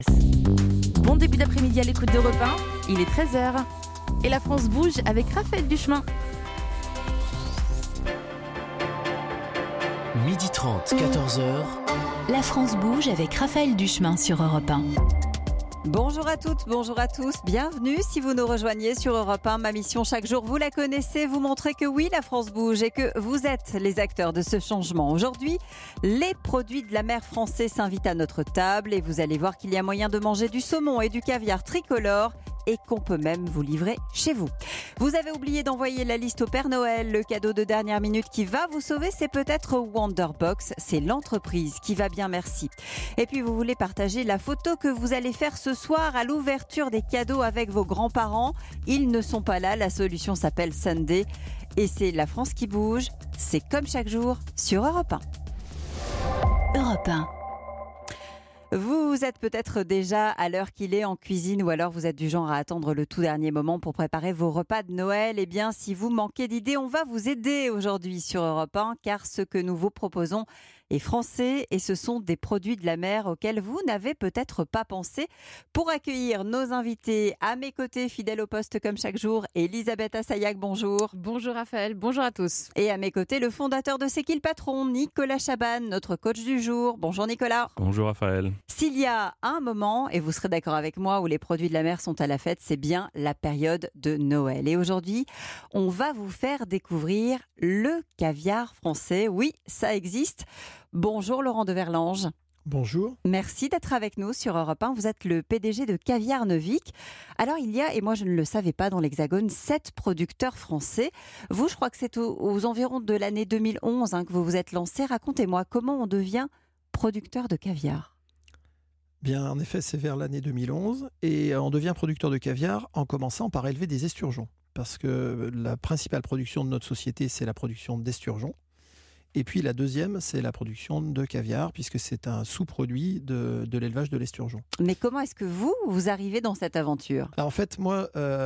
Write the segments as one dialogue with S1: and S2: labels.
S1: Bon début d'après-midi à l'écoute d'Europe 1, il est 13h. Et la France bouge avec Raphaël Duchemin.
S2: 12h30, 14h.
S3: La France bouge avec Raphaël Duchemin sur Europe 1.
S4: Bonjour à toutes, bonjour à tous, bienvenue si vous nous rejoignez sur Europe 1. Ma mission chaque jour, vous la connaissez, vous montrer que oui, la France bouge et que vous êtes les acteurs de ce changement. Aujourd'hui, les produits de la mer français s'invitent à notre table et vous allez voir qu'il y a moyen de manger du saumon et du caviar tricolore et qu'on peut même vous livrer chez vous. Vous avez oublié d'envoyer la liste au Père Noël. Le cadeau de dernière minute qui va vous sauver, c'est peut-être Wonderbox. C'est l'entreprise qui va bien, merci. Et puis vous voulez partager la photo que vous allez faire ce soir à l'ouverture des cadeaux avec vos grands-parents. Ils ne sont pas là, la solution s'appelle Sunday. Et c'est la France qui bouge. C'est comme chaque jour sur Europe 1.
S3: Europe 1.
S4: Vous êtes peut-être déjà à l'heure qu'il est en cuisine ou alors vous êtes du genre à attendre le tout dernier moment pour préparer vos repas de Noël. Eh bien, si vous manquez d'idées, on va vous aider aujourd'hui sur Europe 1 car ce que nous vous proposons est français et ce sont des produits de la mer auxquels vous n'avez peut-être pas pensé. Pour accueillir nos invités à mes côtés, fidèles au poste comme chaque jour, Elisabeth Assayag, bonjour.
S1: Bonjour Raphaël, bonjour à tous.
S4: Et à mes côtés, le fondateur de C'est qui le patron, Nicolas Chaban, notre coach du jour. Bonjour Nicolas.
S5: Bonjour Raphaël.
S4: S'il y a un moment, et vous serez d'accord avec moi, où les produits de la mer sont à la fête, c'est bien la période de Noël. Et aujourd'hui, on va vous faire découvrir le caviar français. Oui, ça existe. Bonjour Laurent de Verlange.
S6: Bonjour.
S4: Merci d'être avec nous sur Europe 1. Vous êtes le PDG de Caviar Neuvic. Alors il y a, et moi je ne le savais pas, dans l'Hexagone, 7 producteurs français. Vous, je crois que c'est aux environs de l'année 2011 que vous vous êtes lancé. Racontez-moi, comment on devient producteur de caviar ?
S6: Bien, en effet, c'est vers l'année 2011 et on devient producteur de caviar en commençant par élever des esturgeons. Parce que la principale production de notre société, c'est la production d'esturgeons. Et puis la deuxième, c'est la production de caviar, puisque c'est un sous-produit de l'élevage de l'esturgeon.
S4: Mais comment est-ce que vous arrivez dans cette aventure ?
S6: Alors, en fait, moi,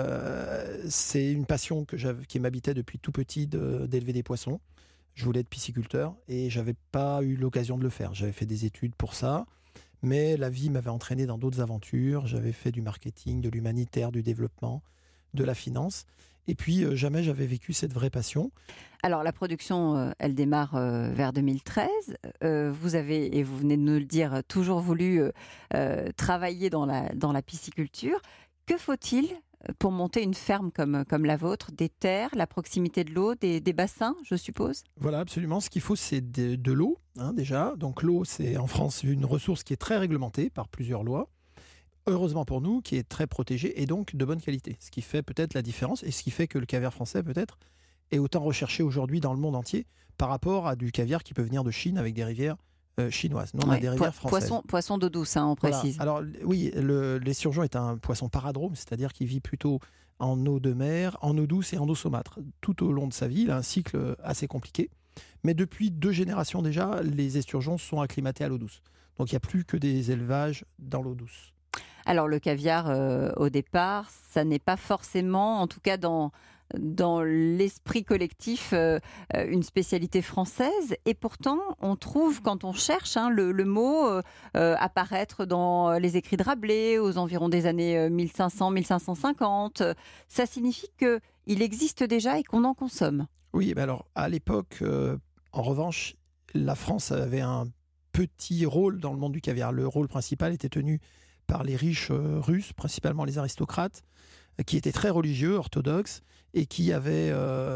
S6: c'est une passion qui m'habitait depuis tout petit d'élever des poissons. Je voulais être pisciculteur et je n'avais pas eu l'occasion de le faire. J'avais fait des études pour ça, mais la vie m'avait entraîné dans d'autres aventures. J'avais fait du marketing, de l'humanitaire, du développement, de la finance. Et puis, jamais j'avais vécu cette vraie passion.
S4: Alors, la production, elle démarre vers 2013. Vous avez, et vous venez de nous le dire, toujours voulu travailler dans la pisciculture. Que faut-il pour monter une ferme comme la vôtre ? Des terres, la proximité de l'eau, des bassins, je suppose ?
S6: Voilà, absolument. Ce qu'il faut, c'est de l'eau, déjà. Donc, l'eau, c'est en France une ressource qui est très réglementée par plusieurs lois. Heureusement pour nous, qui est très protégé et donc de bonne qualité. Ce qui fait peut-être la différence et ce qui fait que le caviar français, peut-être, est autant recherché aujourd'hui dans le monde entier par rapport à du caviar qui peut venir de Chine avec des rivières chinoises. Nous, on a des rivières françaises.
S4: Poisson d'eau douce, on précise.
S6: Voilà. Alors oui, l'esturgeon est un poisson paradrome, c'est-à-dire qu'il vit plutôt en eau de mer, en eau douce et en eau saumâtre. Tout au long de sa vie, il a un cycle assez compliqué. Mais depuis 2 générations déjà, les esturgeons sont acclimatés à l'eau douce. Donc il n'y a plus que des élevages dans l'eau douce.
S4: Alors le caviar, au départ, ça n'est pas forcément, en tout cas dans l'esprit collectif, une spécialité française. Et pourtant, on trouve, quand on cherche le mot, apparaître dans les écrits de Rabelais, aux environs des années 1500-1550. Ça signifie qu'il existe déjà et qu'on en consomme.
S6: Oui, mais alors à l'époque, en revanche, la France avait un petit rôle dans le monde du caviar. Le rôle principal était tenu par les riches russes, principalement les aristocrates, qui étaient très religieux, orthodoxes, et qui avaient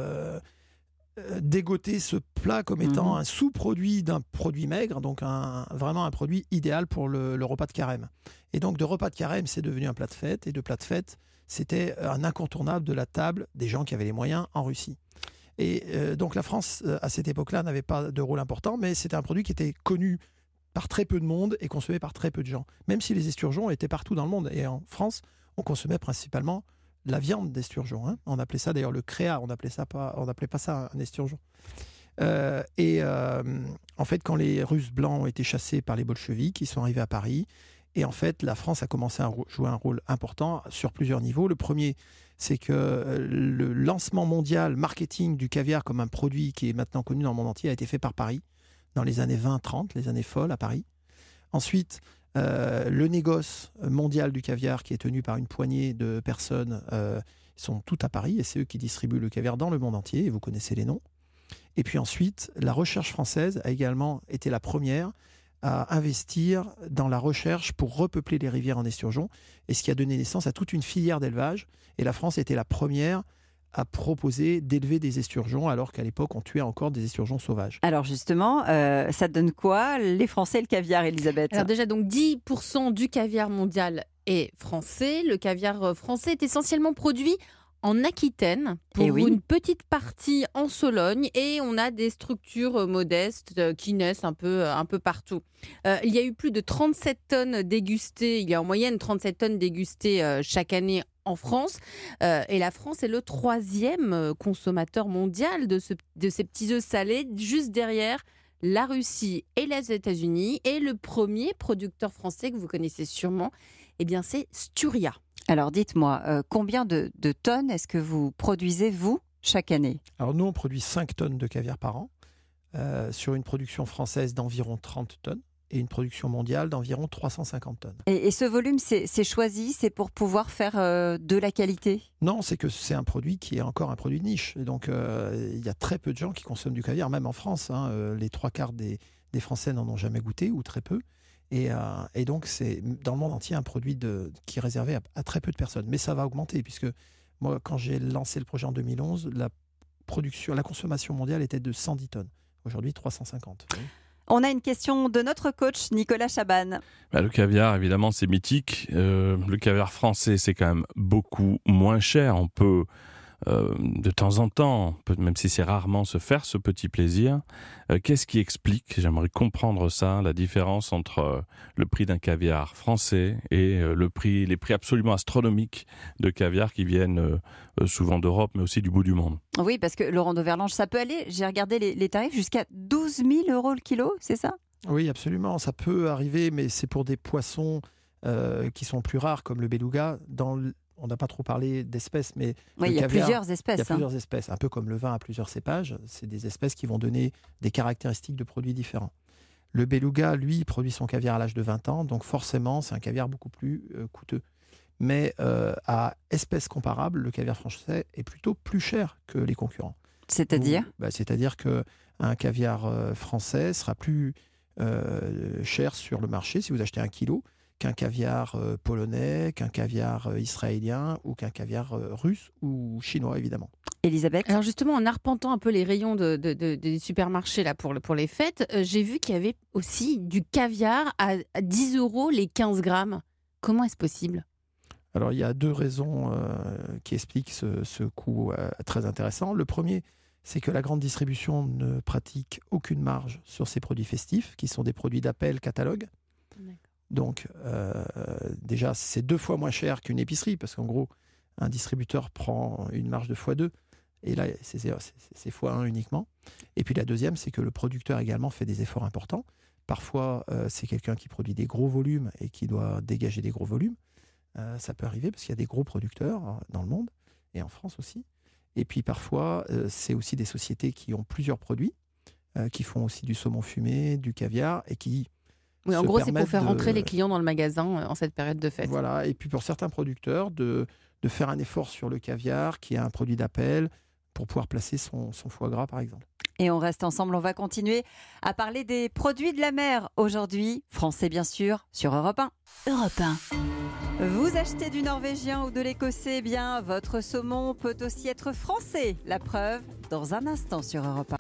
S6: dégoté ce plat comme étant un sous-produit d'un produit maigre, donc vraiment un produit idéal pour le repas de carême. Et donc de repas de carême, c'est devenu un plat de fête, et de plat de fête, c'était un incontournable de la table des gens qui avaient les moyens en Russie. Et donc la France, à cette époque-là, n'avait pas de rôle important, mais c'était un produit qui était connu par très peu de monde et consommé par très peu de gens. Même si les esturgeons étaient partout dans le monde. Et en France, on consommait principalement la viande d'esturgeon. On appelait ça d'ailleurs le créa, on n'appelait pas ça un esturgeon. En fait, quand les Russes blancs ont été chassés par les bolcheviks, ils sont arrivés à Paris. Et en fait, la France a commencé à jouer un rôle important sur plusieurs niveaux. Le premier, c'est que le lancement mondial marketing du caviar comme un produit qui est maintenant connu dans le monde entier a été fait par Paris dans les années 20-30, les années folles à Paris. Ensuite, Le négoce mondial du caviar, qui est tenu par une poignée de personnes, sont toutes à Paris, et c'est eux qui distribuent le caviar dans le monde entier, et vous connaissez les noms. Et puis ensuite, la recherche française a également été la première à investir dans la recherche pour repeupler les rivières en esturgeons, et ce qui a donné naissance à toute une filière d'élevage. Et la France était la première à proposer d'élever des esturgeons, alors qu'à l'époque, on tuait encore des esturgeons sauvages.
S4: Alors justement, ça donne quoi, les Français et le caviar, Elisabeth?
S1: Alors déjà, donc 10% du caviar mondial est français. Le caviar français est essentiellement produit en Aquitaine, pour une petite partie en Sologne, et on a des structures modestes qui naissent un peu partout. Il y a eu plus de 37 tonnes dégustées, il y a en moyenne 37 tonnes dégustées chaque année en France, et la France est le 3e consommateur mondial de ces petits œufs salés, juste derrière la Russie et les États-Unis, et le premier producteur français que vous connaissez sûrement, eh bien c'est Sturia.
S4: Alors dites-moi, combien de tonnes est-ce que vous produisez, vous, chaque année?
S6: Alors nous, on produit 5 tonnes de caviar par an, sur une production française d'environ 30 tonnes et une production mondiale d'environ 350 tonnes.
S4: Et ce volume, c'est choisi, c'est pour pouvoir faire de la qualité?
S6: Non, c'est que c'est un produit qui est encore un produit de niche. Et donc, il y a très peu de gens qui consomment du caviar, même en France. Les 3/4 des Français n'en ont jamais goûté, ou très peu. Et donc, c'est dans le monde entier un produit qui est réservé à très peu de personnes. Mais ça va augmenter, puisque moi, quand j'ai lancé le projet en 2011, la consommation mondiale était de 110 tonnes. Aujourd'hui, 350. Oui.
S4: On a une question de notre coach, Nicolas Chaban.
S5: Le caviar, évidemment, c'est mythique. Le caviar français, c'est quand même beaucoup moins cher. On peut, de temps en temps, même si c'est rarement, se faire ce petit plaisir. Qu'est-ce qui explique, j'aimerais comprendre ça, la différence entre le prix d'un caviar français et les prix absolument astronomiques de caviar qui viennent souvent d'Europe, mais aussi du bout du monde.
S4: Oui, parce que Laurent Dauverlange, ça peut aller, j'ai regardé les tarifs, jusqu'à 12 000 € le kilo, c'est ça?
S6: Oui, absolument. Ça peut arriver, mais c'est pour des poissons qui sont plus rares, comme le beluga. On n'a pas trop parlé d'espèces, mais
S4: il y a plusieurs espèces.
S6: Il y a plusieurs espèces, un peu comme le vin à plusieurs cépages. C'est des espèces qui vont donner des caractéristiques de produits différents. Le beluga, lui, produit son caviar à l'âge de 20 ans, donc forcément, c'est un caviar beaucoup plus coûteux. Mais à espèces comparables, le caviar français est plutôt plus cher que les concurrents.
S4: C'est-à-dire
S6: C'est-à-dire qu'un caviar français sera plus cher sur le marché si vous achetez 1 kilo qu'un caviar polonais, qu'un caviar israélien ou qu'un caviar russe ou chinois, évidemment.
S4: Elisabeth?
S1: Alors justement, en arpentant un peu les rayons des supermarchés là, pour les fêtes, j'ai vu qu'il y avait aussi du caviar à 10 € les 15 grammes. Comment est-ce possible?
S6: Alors, il y a 2 raisons qui expliquent ce coût très intéressant. Le premier, c'est que la grande distribution ne pratique aucune marge sur ces produits festifs, qui sont des produits d'appel catalogue. D'accord. Donc, déjà, c'est 2 fois moins cher qu'une épicerie, parce qu'en gros, un distributeur prend une marge de x2, et là, c'est x1 uniquement. Et puis la deuxième, c'est que le producteur également fait des efforts importants. Parfois, c'est quelqu'un qui produit des gros volumes et qui doit dégager des gros volumes. Ça peut arriver parce qu'il y a des gros producteurs dans le monde, et en France aussi. Et puis parfois, c'est aussi des sociétés qui ont plusieurs produits, qui font aussi du saumon fumé, du caviar, et qui...
S1: Oui, en gros, c'est pour faire rentrer les clients dans le magasin en cette période de fête.
S6: Voilà, et puis pour certains producteurs, de faire un effort sur le caviar, qui est un produit d'appel, pour pouvoir placer son foie gras, par exemple.
S4: Et on reste ensemble, on va continuer à parler des produits de la mer aujourd'hui, français bien sûr, sur Europe 1.
S3: Europe 1.
S4: Vous achetez du norvégien ou de l'écossais, eh bien votre saumon peut aussi être français. La preuve, dans un instant sur Europe 1.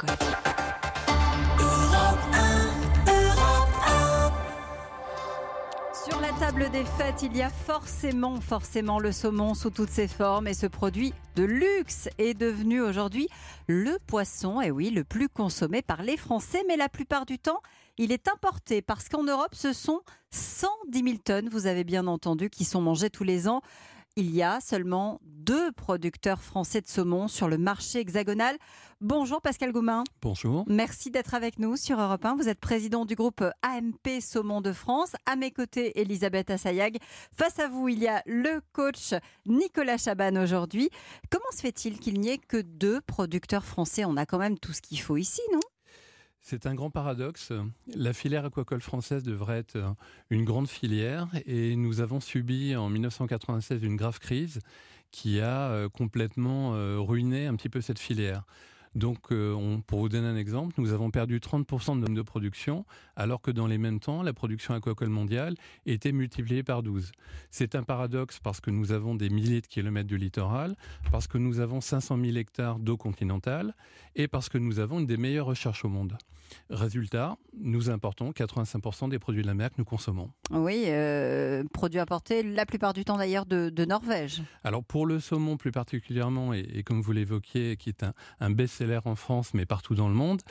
S4: Sur la table des fêtes, il y a forcément le saumon sous toutes ses formes, et ce produit de luxe est devenu aujourd'hui le poisson, et oui, le plus consommé par les Français, mais la plupart du temps, il est importé parce qu'en Europe, ce sont 110 000 tonnes, vous avez bien entendu, qui sont mangées tous les ans. Il y a seulement 2 producteurs français de saumon sur le marché hexagonal. Bonjour Pascal Goumin.
S7: Bonjour.
S4: Merci d'être avec nous sur Europe 1. Vous êtes président du groupe AMP Saumon de France. À mes côtés, Elisabeth Assayag. Face à vous, il y a le coach Nicolas Chaban aujourd'hui. Comment se fait-il qu'il n'y ait que 2 producteurs français? On a quand même tout ce qu'il faut ici, non?
S7: C'est un grand paradoxe. La filière aquacole française devrait être une grande filière et nous avons subi en 1996 une grave crise qui a complètement ruiné un petit peu cette filière. Donc, pour vous donner un exemple, nous avons perdu 30% de volume de production, alors que dans les mêmes temps, la production aquacole mondiale était multipliée par 12. C'est un paradoxe parce que nous avons des milliers de kilomètres de littoral, parce que nous avons 500 000 hectares d'eau continentale et parce que nous avons une des meilleures recherches au monde. Résultat, nous importons 85% des produits de la mer que nous consommons.
S4: Oui, produits importés la plupart du temps d'ailleurs de Norvège.
S7: Alors pour le saumon plus particulièrement, et comme vous l'évoquiez, qui est un best-seller en France mais partout dans le monde,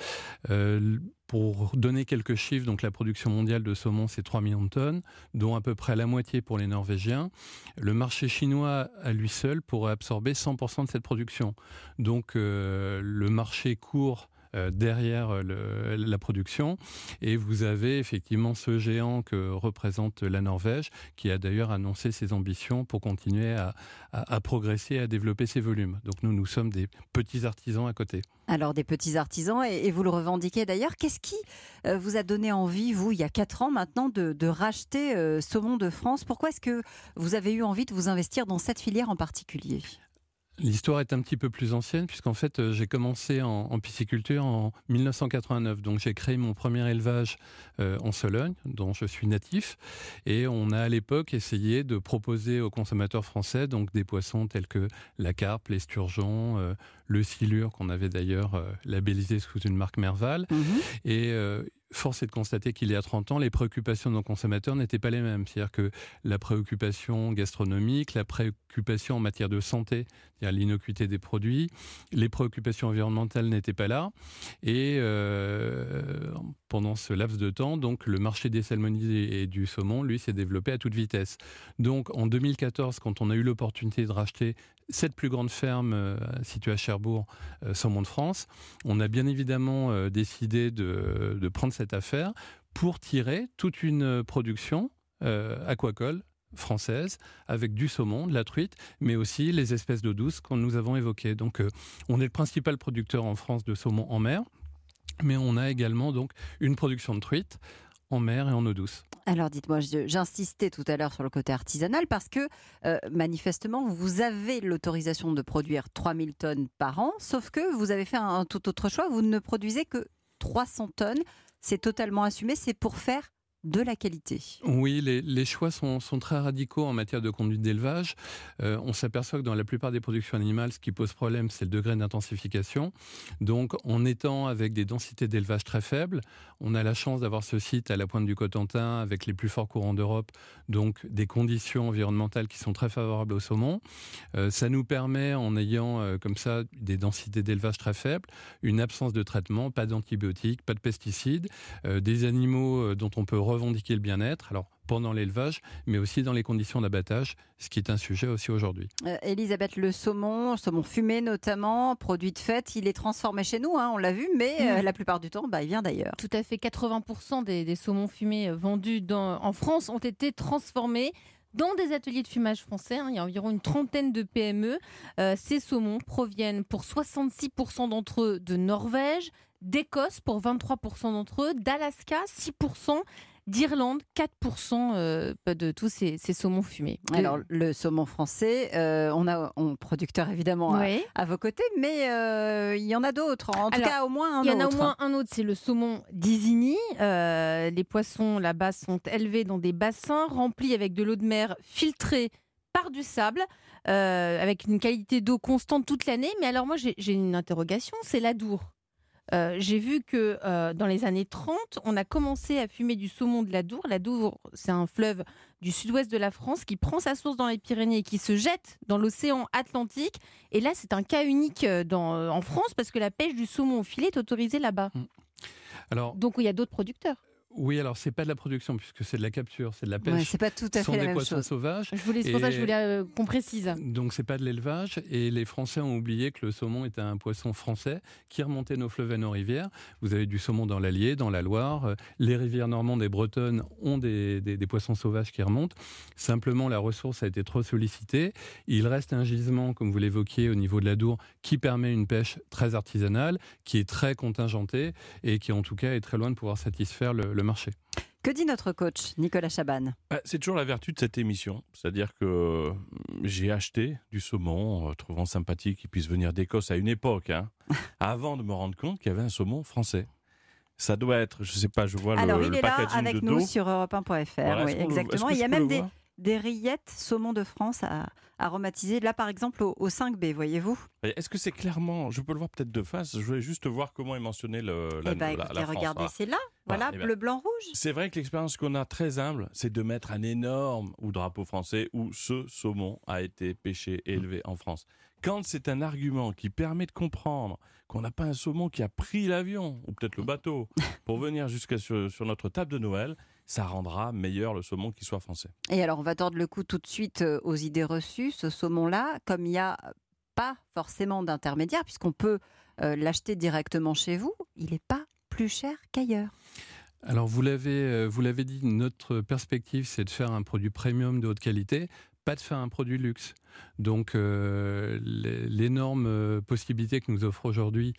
S7: pour donner quelques chiffres, donc la production mondiale de saumon, c'est 3 millions de tonnes, dont à peu près la moitié pour les Norvégiens. Le marché chinois, à lui seul, pourrait absorber 100% de cette production. Donc le marché court derrière la production, et vous avez effectivement ce géant que représente la Norvège, qui a d'ailleurs annoncé ses ambitions pour continuer à progresser et à développer ses volumes. Donc nous sommes des petits artisans à côté.
S4: Alors des petits artisans, et vous le revendiquez d'ailleurs. Qu'est-ce qui vous a donné envie, vous, il y a 4 ans maintenant, de racheter Saumon de France? Pourquoi est-ce que vous avez eu envie de vous investir dans cette filière en particulier?
S7: L'histoire est un petit peu plus ancienne, puisqu'en fait, j'ai commencé en pisciculture en 1989. Donc, j'ai créé mon premier élevage en Sologne, dont je suis natif. Et on a à l'époque essayé de proposer aux consommateurs français donc des poissons tels que la carpe, l'esturgeon, le silure, qu'on avait d'ailleurs labellisé sous une marque Merval. Et force est de constater qu'il y a 30 ans, les préoccupations de nos consommateurs n'étaient pas les mêmes. C'est-à-dire que la préoccupation gastronomique, la préoccupation en matière de santé, c'est-à-dire l'innocuité des produits, les préoccupations environnementales n'étaient pas là. Et pendant ce laps de temps, donc, le marché des salmonides et du saumon, lui, s'est développé à toute vitesse. Donc en 2014, quand on a eu l'opportunité de racheter cette plus grande ferme située à Cherbourg, Saumon de France, on a bien évidemment décidé de prendre cette affaire pour tirer toute une production aquacole française avec du saumon, de la truite, mais aussi les espèces d'eau douce que nous avons évoquées. Donc on est le principal producteur en France de saumon en mer, mais on a également donc une production de truite en mer et en eau douce.
S4: Alors dites-moi, j'insistais tout à l'heure sur le côté artisanal parce que manifestement vous avez l'autorisation de produire 3000 tonnes par an, sauf que vous avez fait un tout autre choix, vous ne produisez que 300 tonnes, c'est totalement assumé, c'est pour faire de la qualité.
S7: Oui, les choix sont très radicaux en matière de conduite d'élevage. On s'aperçoit que dans la plupart des productions animales, ce qui pose problème, c'est le degré d'intensification. Donc, en étant avec des densités d'élevage très faibles, on a la chance d'avoir ce site à la pointe du Cotentin avec les plus forts courants d'Europe, donc des conditions environnementales qui sont très favorables au saumon. Ça nous permet, en ayant comme ça des densités d'élevage très faibles, une absence de traitement, pas d'antibiotiques, pas de pesticides, des animaux dont on peut revendiquer le bien-être, alors pendant l'élevage, mais aussi dans les conditions d'abattage, ce qui est un sujet aussi aujourd'hui.
S4: Elisabeth, le saumon fumé notamment, produit de fête, il est transformé chez nous, on l'a vu, mais la plupart du temps, il vient d'ailleurs.
S1: Tout à fait, 80% des saumons fumés vendus en France ont été transformés dans des ateliers de fumage français. Il y a environ une trentaine de PME. Ces saumons proviennent pour 66% d'entre eux de Norvège, d'Écosse pour 23% d'entre eux, d'Alaska 6%, d'Irlande 4% de tous ces saumons fumés.
S4: Alors le saumon français, on a producteur évidemment à vos côtés, mais il y en a d'autres. En tout cas, au moins un autre.
S1: Il y en a au moins un autre, c'est le saumon d'Isigny. Les poissons là-bas sont élevés dans des bassins remplis avec de l'eau de mer filtrée par du sable, avec une qualité d'eau constante toute l'année. Mais alors moi, j'ai une interrogation, c'est l'Adour. J'ai vu que dans les années 30, on a commencé à fumer du saumon de l'Adour. L'Adour, c'est un fleuve du sud-ouest de la France qui prend sa source dans les Pyrénées et qui se jette dans l'océan Atlantique. Et là, c'est un cas unique en France parce que la pêche du saumon au filet est autorisée là-bas.
S7: Alors,
S1: donc il y a d'autres producteurs.
S7: Oui, alors c'est pas de la production puisque c'est de la capture, c'est de la pêche.
S4: Ouais, c'est pas tout à fait la même chose.
S7: Ce sont des poissons sauvages.
S1: C'est pour ça que je voulais qu'on précise.
S7: Donc c'est pas de l'élevage et les Français ont oublié que le saumon était un poisson français qui remontait nos fleuves et nos rivières. Vous avez du saumon dans l'Allier, dans la Loire. Les rivières normandes et bretonnes ont des poissons sauvages qui remontent. Simplement, la ressource a été trop sollicitée. Il reste un gisement, comme vous l'évoquiez, au niveau de l'Adour, qui permet une pêche très artisanale, qui est très contingentée et qui en tout cas est très loin de pouvoir satisfaire le marché.
S4: Que dit notre coach, Nicolas Chabanne ?
S5: C'est toujours la vertu de cette émission. C'est-à-dire que j'ai acheté du saumon, trouvant sympathique qu'il puisse venir d'Écosse à une époque, avant de me rendre compte qu'il y avait un saumon français. Ça doit être, je ne sais pas, je vois
S4: Alors,
S5: le packaging de dos.
S4: Alors, il est là avec nous sur Europe1.fr.
S5: Voilà,
S4: oui, exactement. Il y a même des rillettes saumon de France aromatisées. Là, par exemple, au 5B, voyez-vous ?
S5: Est-ce que c'est clairement, je peux le voir peut-être de face, je voulais juste voir comment est mentionné la France.
S4: Regardez, c'est là, voilà, bleu, blanc, rouge.
S5: C'est vrai que l'expérience qu'on a très humble, c'est de mettre un énorme drapeau français où ce saumon a été pêché et élevé en France. Quand c'est un argument qui permet de comprendre qu'on n'a pas un saumon qui a pris l'avion, ou peut-être le bateau, pour venir jusqu'à sur notre table de Noël, ça rendra meilleur le saumon qui soit français.
S4: Et alors, on va tordre le cou tout de suite aux idées reçues. Ce saumon-là, comme il n'y a pas forcément d'intermédiaire, puisqu'on peut l'acheter directement chez vous, il n'est pas plus cher qu'ailleurs.
S7: Alors, vous l'avez dit, notre perspective, c'est de faire un produit premium de haute qualité, pas de faire un produit luxe. Donc, l'énorme possibilité que nous offre aujourd'hui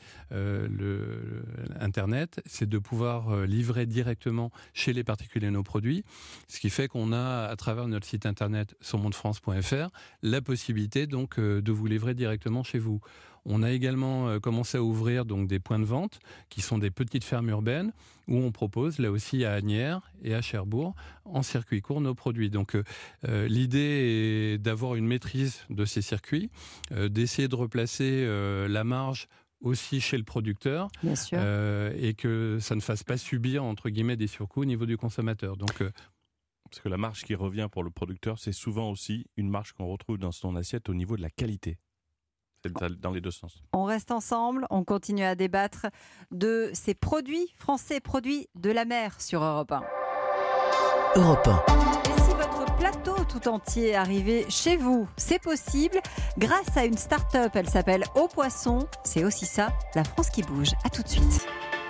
S7: Internet, c'est de pouvoir livrer directement chez les particuliers nos produits, ce qui fait qu'on a, à travers notre site internet saumondefrance.fr, la possibilité donc de vous livrer directement chez vous. On a également commencé à ouvrir donc des points de vente qui sont des petites fermes urbaines où on propose là aussi à Asnières et à Cherbourg en circuit court nos produits. Donc l'idée est d'avoir une maîtrise de ces circuits, d'essayer de replacer la marge aussi chez le producteur.
S4: Bien sûr.
S7: Et que ça ne fasse pas subir entre guillemets des surcoûts au niveau du consommateur. Donc
S5: parce que la marge qui revient pour le producteur, c'est souvent aussi une marge qu'on retrouve dans son assiette au niveau de la qualité. C'est dans les deux sens.
S4: On reste ensemble, on continue à débattre de ces produits français, produits de la mer sur Europe 1.
S2: Europe 1.
S4: Et si votre plateau tout entier est arrivé chez vous, c'est possible grâce à une start-up, elle s'appelle Au Poisson. C'est aussi ça, la France qui bouge. À tout de suite.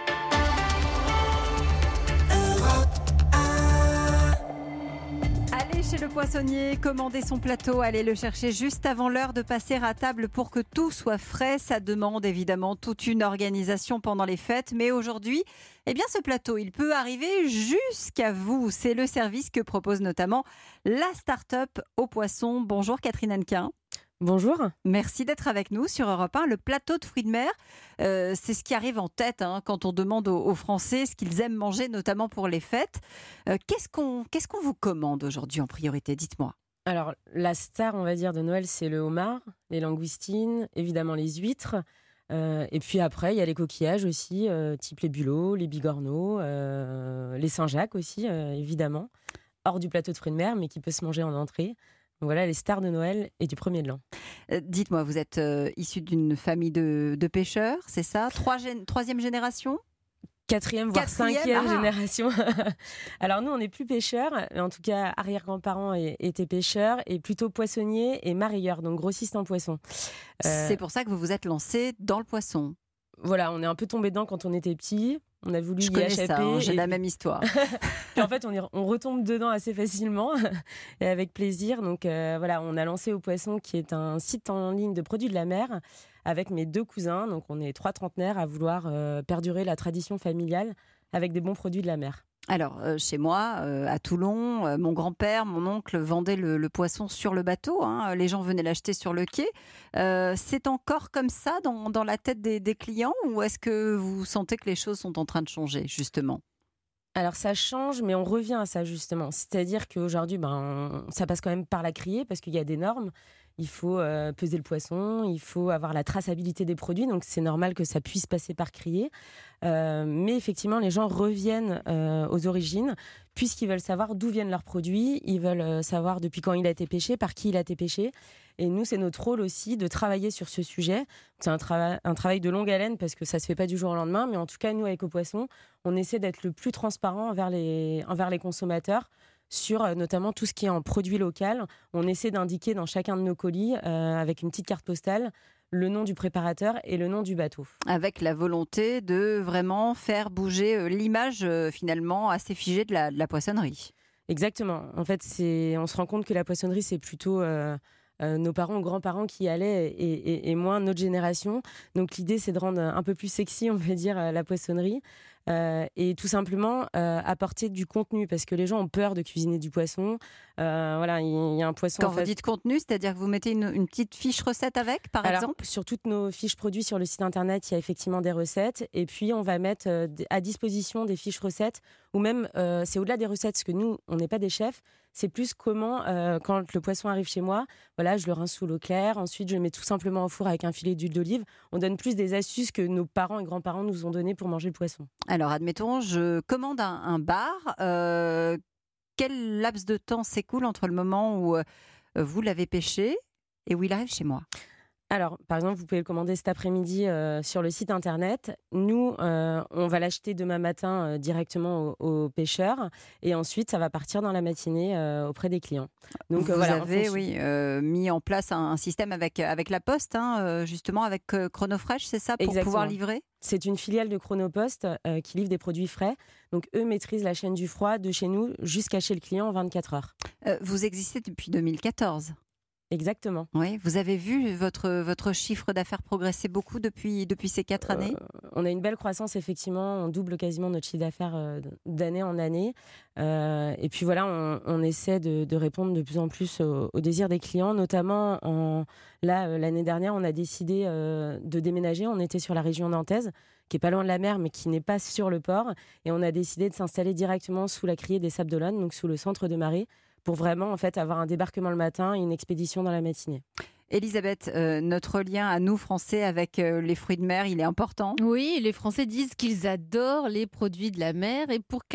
S4: Chez le poissonnier, commander son plateau, aller le chercher juste avant l'heure de passer à table pour que tout soit frais. Ça demande évidemment toute une organisation pendant les fêtes. Mais aujourd'hui, ce plateau, il peut arriver jusqu'à vous. C'est le service que propose notamment la start-up Au Poisson. Bonjour Catherine Hannequin.
S8: Bonjour.
S4: Merci d'être avec nous sur Europe 1. Le plateau de fruits de mer, c'est ce qui arrive en tête quand on demande aux Français ce qu'ils aiment manger, notamment pour les fêtes. Qu'est-ce qu'on vous commande aujourd'hui en priorité ? Dites-moi.
S8: Alors, la star, on va dire, de Noël, c'est le homard, les langoustines, évidemment les huîtres. Et puis après, il y a les coquillages aussi, type les bulots, les bigorneaux, les Saint-Jacques aussi, évidemment. Hors du plateau de fruits de mer, mais qui peut se manger en entrée. Voilà les stars de Noël et du premier de l'an.
S4: Dites-moi, vous êtes issu d'une famille de pêcheurs, c'est ça ? Troisième génération ?
S8: Quatrième, voire cinquième génération. Alors nous, on n'est plus pêcheurs. En tout cas, arrière-grands-parents étaient pêcheurs et plutôt poissonniers et marailleurs, donc grossistes en poisson.
S4: C'est pour ça que vous vous êtes lancé dans le poisson.
S8: Voilà, on est un peu tombé dedans quand on était petits. On a voulu
S4: y échapper. Ça, j'ai la même histoire.
S8: Puis en fait, on retombe dedans assez facilement et avec plaisir. Donc voilà, on a lancé Au Poisson, qui est un site en ligne de produits de la mer, avec mes deux cousins. Donc on est 3 trentenaires à vouloir perdurer la tradition familiale avec des bons produits de la mer.
S4: Alors, chez moi, à Toulon, mon grand-père, mon oncle vendaient le poisson sur le bateau. Les gens venaient l'acheter sur le quai. C'est encore comme ça dans la tête des clients, ou est-ce que vous sentez que les choses sont en train de changer, justement ?
S8: Alors ça change, mais on revient à ça justement. C'est-à-dire qu'aujourd'hui, ça passe quand même par la criée, parce qu'il y a des normes. il faut peser le poisson, il faut avoir la traçabilité des produits, donc c'est normal que ça puisse passer par crier. Mais effectivement, les gens reviennent aux origines, puisqu'ils veulent savoir d'où viennent leurs produits, ils veulent savoir depuis quand il a été pêché, par qui il a été pêché. Et nous, c'est notre rôle aussi de travailler sur ce sujet. C'est un travail de longue haleine, parce que ça ne se fait pas du jour au lendemain, mais en tout cas, nous, avec Au Poisson, on essaie d'être le plus transparent envers les consommateurs, sur notamment tout ce qui est en produit local. On essaie d'indiquer dans chacun de nos colis, avec une petite carte postale, le nom du préparateur et le nom du bateau.
S4: Avec la volonté de vraiment faire bouger l'image finalement assez figée de la poissonnerie.
S8: Exactement. En fait, on se rend compte que la poissonnerie, c'est plutôt nos parents ou grands-parents qui y allaient et moins notre génération. Donc l'idée, c'est de rendre un peu plus sexy, on va dire, la poissonnerie. Et tout simplement apporter du contenu, parce que les gens ont peur de cuisiner du poisson. Voilà, il y a un poisson.
S4: Quand vous dites contenu, c'est-à-dire que vous mettez une petite fiche recette avec, par exemple ?
S8: Sur toutes nos fiches produits sur le site internet, il y a effectivement des recettes. Et puis, on va mettre à disposition des fiches recettes, ou même, c'est au-delà des recettes, parce que nous, on n'est pas des chefs. C'est plus comment, quand le poisson arrive chez moi, voilà, je le rince sous l'eau claire. Ensuite, je le mets tout simplement au four avec un filet d'huile d'olive. On donne plus des astuces que nos parents et grands-parents nous ont données pour manger le poisson.
S4: Alors, admettons, je commande un bar. Quel laps de temps s'écoule entre le moment où vous l'avez pêché et où il arrive chez moi ?
S8: Alors, par exemple, vous pouvez le commander cet après-midi sur le site internet. Nous, on va l'acheter demain matin directement aux pêcheurs, et ensuite, ça va partir dans la matinée auprès des clients. Donc,
S4: vous avez mis en place un système avec la Poste, justement avec Chronofresh, c'est ça, pour
S8: Exactement.
S4: pouvoir livrer ?
S8: C'est une filiale de Chronopost qui livre des produits frais. Donc, eux maîtrisent la chaîne du froid de chez nous jusqu'à chez le client en 24 heures.
S4: Vous existez depuis 2014 ?
S8: Exactement.
S4: Oui, vous avez vu votre chiffre d'affaires progresser beaucoup depuis ces 4 années ?
S8: On a une belle croissance, effectivement. On double quasiment notre chiffre d'affaires d'année en année. Et puis voilà, on essaie de répondre de plus en plus aux désirs des clients. Notamment, l'année dernière, on a décidé de déménager. On était sur la région nantaise, qui est pas loin de la mer, mais qui n'est pas sur le port. Et on a décidé de s'installer directement sous la criée des Sables d'Olonne, donc sous le centre de marée, pour vraiment en fait avoir un débarquement le matin et une expédition dans la matinée.
S4: Elisabeth, notre lien à nous Français avec les fruits de mer, il est important ?
S1: Oui, les Français disent qu'ils adorent les produits de la mer, et pour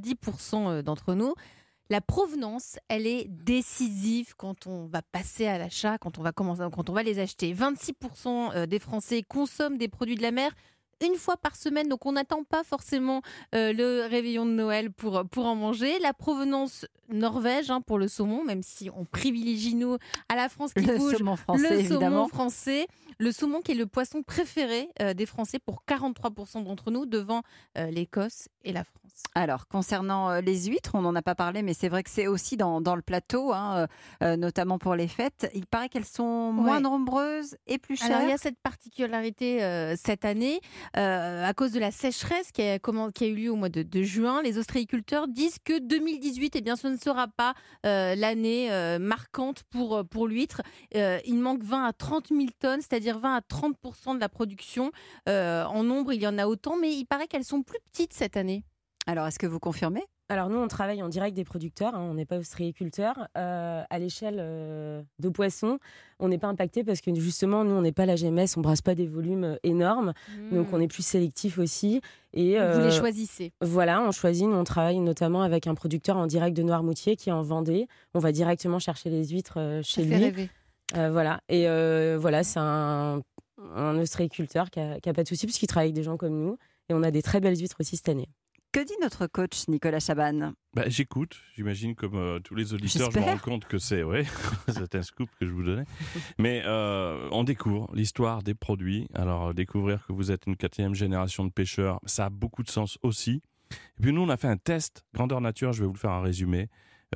S1: 90% d'entre nous, la provenance, elle est décisive quand on va passer à l'achat, quand on va les acheter. 26% des Français consomment des produits de la mer une fois par semaine, donc on n'attend pas forcément le réveillon de Noël pour en manger. La provenance Norvège pour le saumon, même si on privilégie nous à la France qui bouge,
S4: saumon français,
S1: le
S4: évidemment.
S1: saumon français, le saumon qui est le poisson préféré des Français pour 43% d'entre nous, devant l'Écosse et la France.
S4: Alors, concernant les huîtres, on n'en a pas parlé, mais c'est vrai que c'est aussi dans le plateau, notamment pour les fêtes. Il paraît qu'elles sont moins nombreuses et plus chères.
S1: Alors, il y a cette particularité cette année, à cause de la sécheresse qui a eu lieu au mois de juin. Les ostréiculteurs disent que 2018, ce ne sera pas l'année marquante pour l'huître. Il manque 20 à 30 000 tonnes, c'est-à-dire 20 à 30% de la production. En nombre, il y en a autant, mais il paraît qu'elles sont plus petites cette année.
S4: Alors, est-ce que vous confirmez ?
S8: Alors nous, on travaille en direct des producteurs, on n'est pas ostréiculteurs. À l'échelle de poissons, on n'est pas impacté parce que justement, nous, on n'est pas la GMS, on ne brasse pas des volumes énormes, donc on est plus sélectif aussi. Et,
S1: vous les choisissez ?
S8: Voilà, on choisit, nous, on travaille notamment avec un producteur en direct de Noirmoutier qui est en Vendée. On va directement chercher les huîtres chez lui.
S1: Ça fait rêver.
S8: Voilà, et voilà, c'est un ostréiculteur qui n'a pas de souci puisqu'il travaille avec des gens comme nous, et on a des très belles huîtres aussi cette année.
S4: Que dit notre coach Nicolas Chaban ?
S5: J'écoute, j'imagine comme tous les auditeurs, je me rends compte que c'est un scoop que je vous donnais. Mais on découvre l'histoire des produits. Alors découvrir que vous êtes une 4e génération de pêcheurs, ça a beaucoup de sens aussi. Et puis nous, on a fait un test grandeur nature, je vais vous le faire en résumé.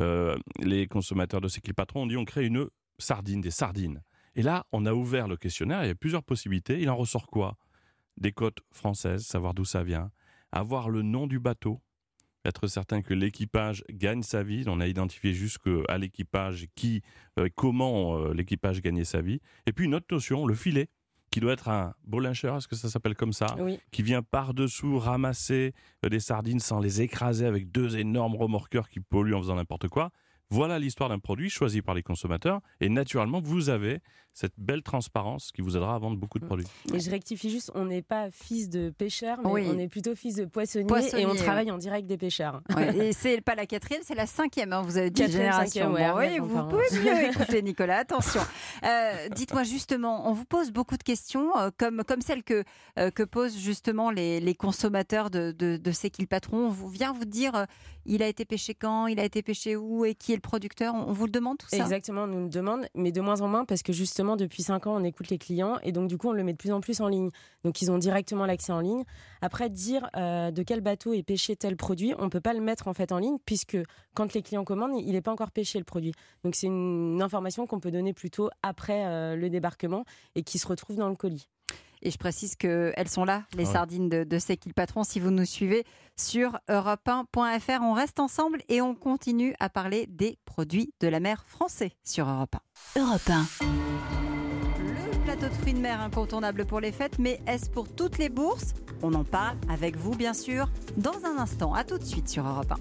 S5: Les consommateurs de C'est qui le patron ont dit on crée des sardines. Et là, on a ouvert le questionnaire, il y a plusieurs possibilités. Il en ressort quoi ? Des côtes françaises, savoir d'où ça vient. Avoir le nom du bateau, être certain que l'équipage gagne sa vie. On a identifié jusqu'à l'équipage comment l'équipage gagnait sa vie. Et puis une autre notion, le filet, qui doit être un bolincheur, est-ce que ça s'appelle comme ça ?
S8: Oui.
S5: Qui vient par-dessous ramasser des sardines sans les écraser avec 2 énormes remorqueurs qui polluent en faisant n'importe quoi. Voilà l'histoire d'un produit choisi par les consommateurs et naturellement, vous avez cette belle transparence qui vous aidera à vendre beaucoup de produits.
S8: Et je rectifie juste, on n'est pas fils de pêcheurs, mais on est plutôt fils de poissonniers et on travaille en direct des pêcheurs.
S4: Ouais, et c'est pas la 4e, c'est la 5e, vous avez dit génération. Vous pouvez mieux écouter Nicolas, attention. Dites-moi justement, on vous pose beaucoup de questions, comme celles que posent justement les consommateurs de C'est qui le patron. On vient vous dire, il a été pêché quand, il a été pêché où et qui est le producteur. On vous le demande tout ça ?
S8: Exactement, on nous le demande, mais de moins en moins parce que justement, depuis 5 ans, on écoute les clients et donc du coup, on le met de plus en plus en ligne. Donc, ils ont directement l'accès en ligne. Après, dire de quel bateau est pêché tel produit, on ne peut pas le mettre en fait en ligne puisque quand les clients commandent, il n'est pas encore pêché le produit. Donc, c'est une information qu'on peut donner plutôt après le débarquement et qui se retrouve dans le colis.
S4: Et je précise qu'elles sont là, les sardines de C'est qui le patron, si vous nous suivez sur europe1.fr. On reste ensemble et on continue à parler des produits de la mer français sur Europe
S3: 1. Europe 1.
S4: Le plateau de fruits de mer incontournable pour les fêtes, mais est-ce pour toutes les bourses ? On en parle avec vous, bien sûr, dans un instant. À tout de suite sur Europe 1.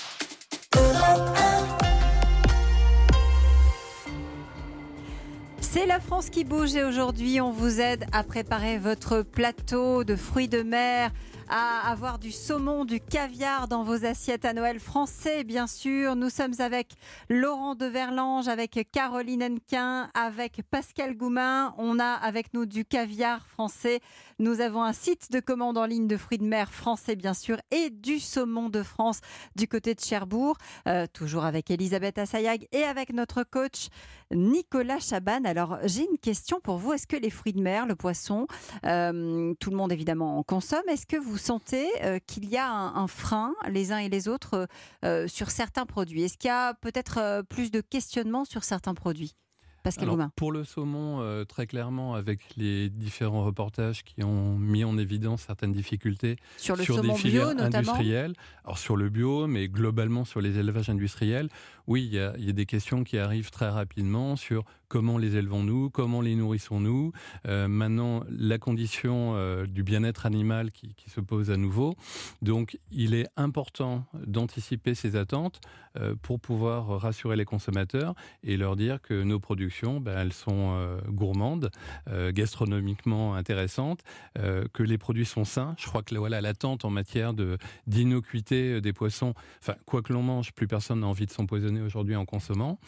S4: C'est la France qui bouge et aujourd'hui, on vous aide à préparer votre plateau de fruits de mer, à avoir du saumon, du caviar dans vos assiettes à Noël français, bien sûr. Nous sommes avec Laurent de Verlange, avec Caroline Hennequin, avec Pascal Goumin. On a avec nous du caviar français. Nous avons un site de commande en ligne de fruits de mer français, bien sûr, et du saumon de France du côté de Cherbourg. Toujours avec Elisabeth Assayag et avec notre coach Nicolas Chaban. Alors, j'ai une question pour vous. Est-ce que les fruits de mer, le poisson, tout le monde évidemment en consomme, est-ce que vous sentez qu'il y a un frein, les uns et les autres, sur certains produits ? Est-ce qu'il y a peut-être plus de questionnements sur certains produits ? Pascal Goumin.
S7: Pour le saumon, très clairement, avec les différents reportages qui ont mis en évidence certaines difficultés
S4: sur
S7: des filières industrielles, alors sur le bio, mais globalement sur les élevages industriels, oui, il y a des questions qui arrivent très rapidement sur comment les élevons-nous, comment les nourrissons-nous. Maintenant, la condition du bien-être animal qui se pose à nouveau. Donc, il est important d'anticiper ces attentes pour pouvoir rassurer les consommateurs et leur dire que nos productions, elles sont gourmandes, gastronomiquement intéressantes, que les produits sont sains. Je crois que l'attente en matière d'innocuité des poissons, quoi que l'on mange, plus personne n'a envie de s'empoisonner aujourd'hui en consommant.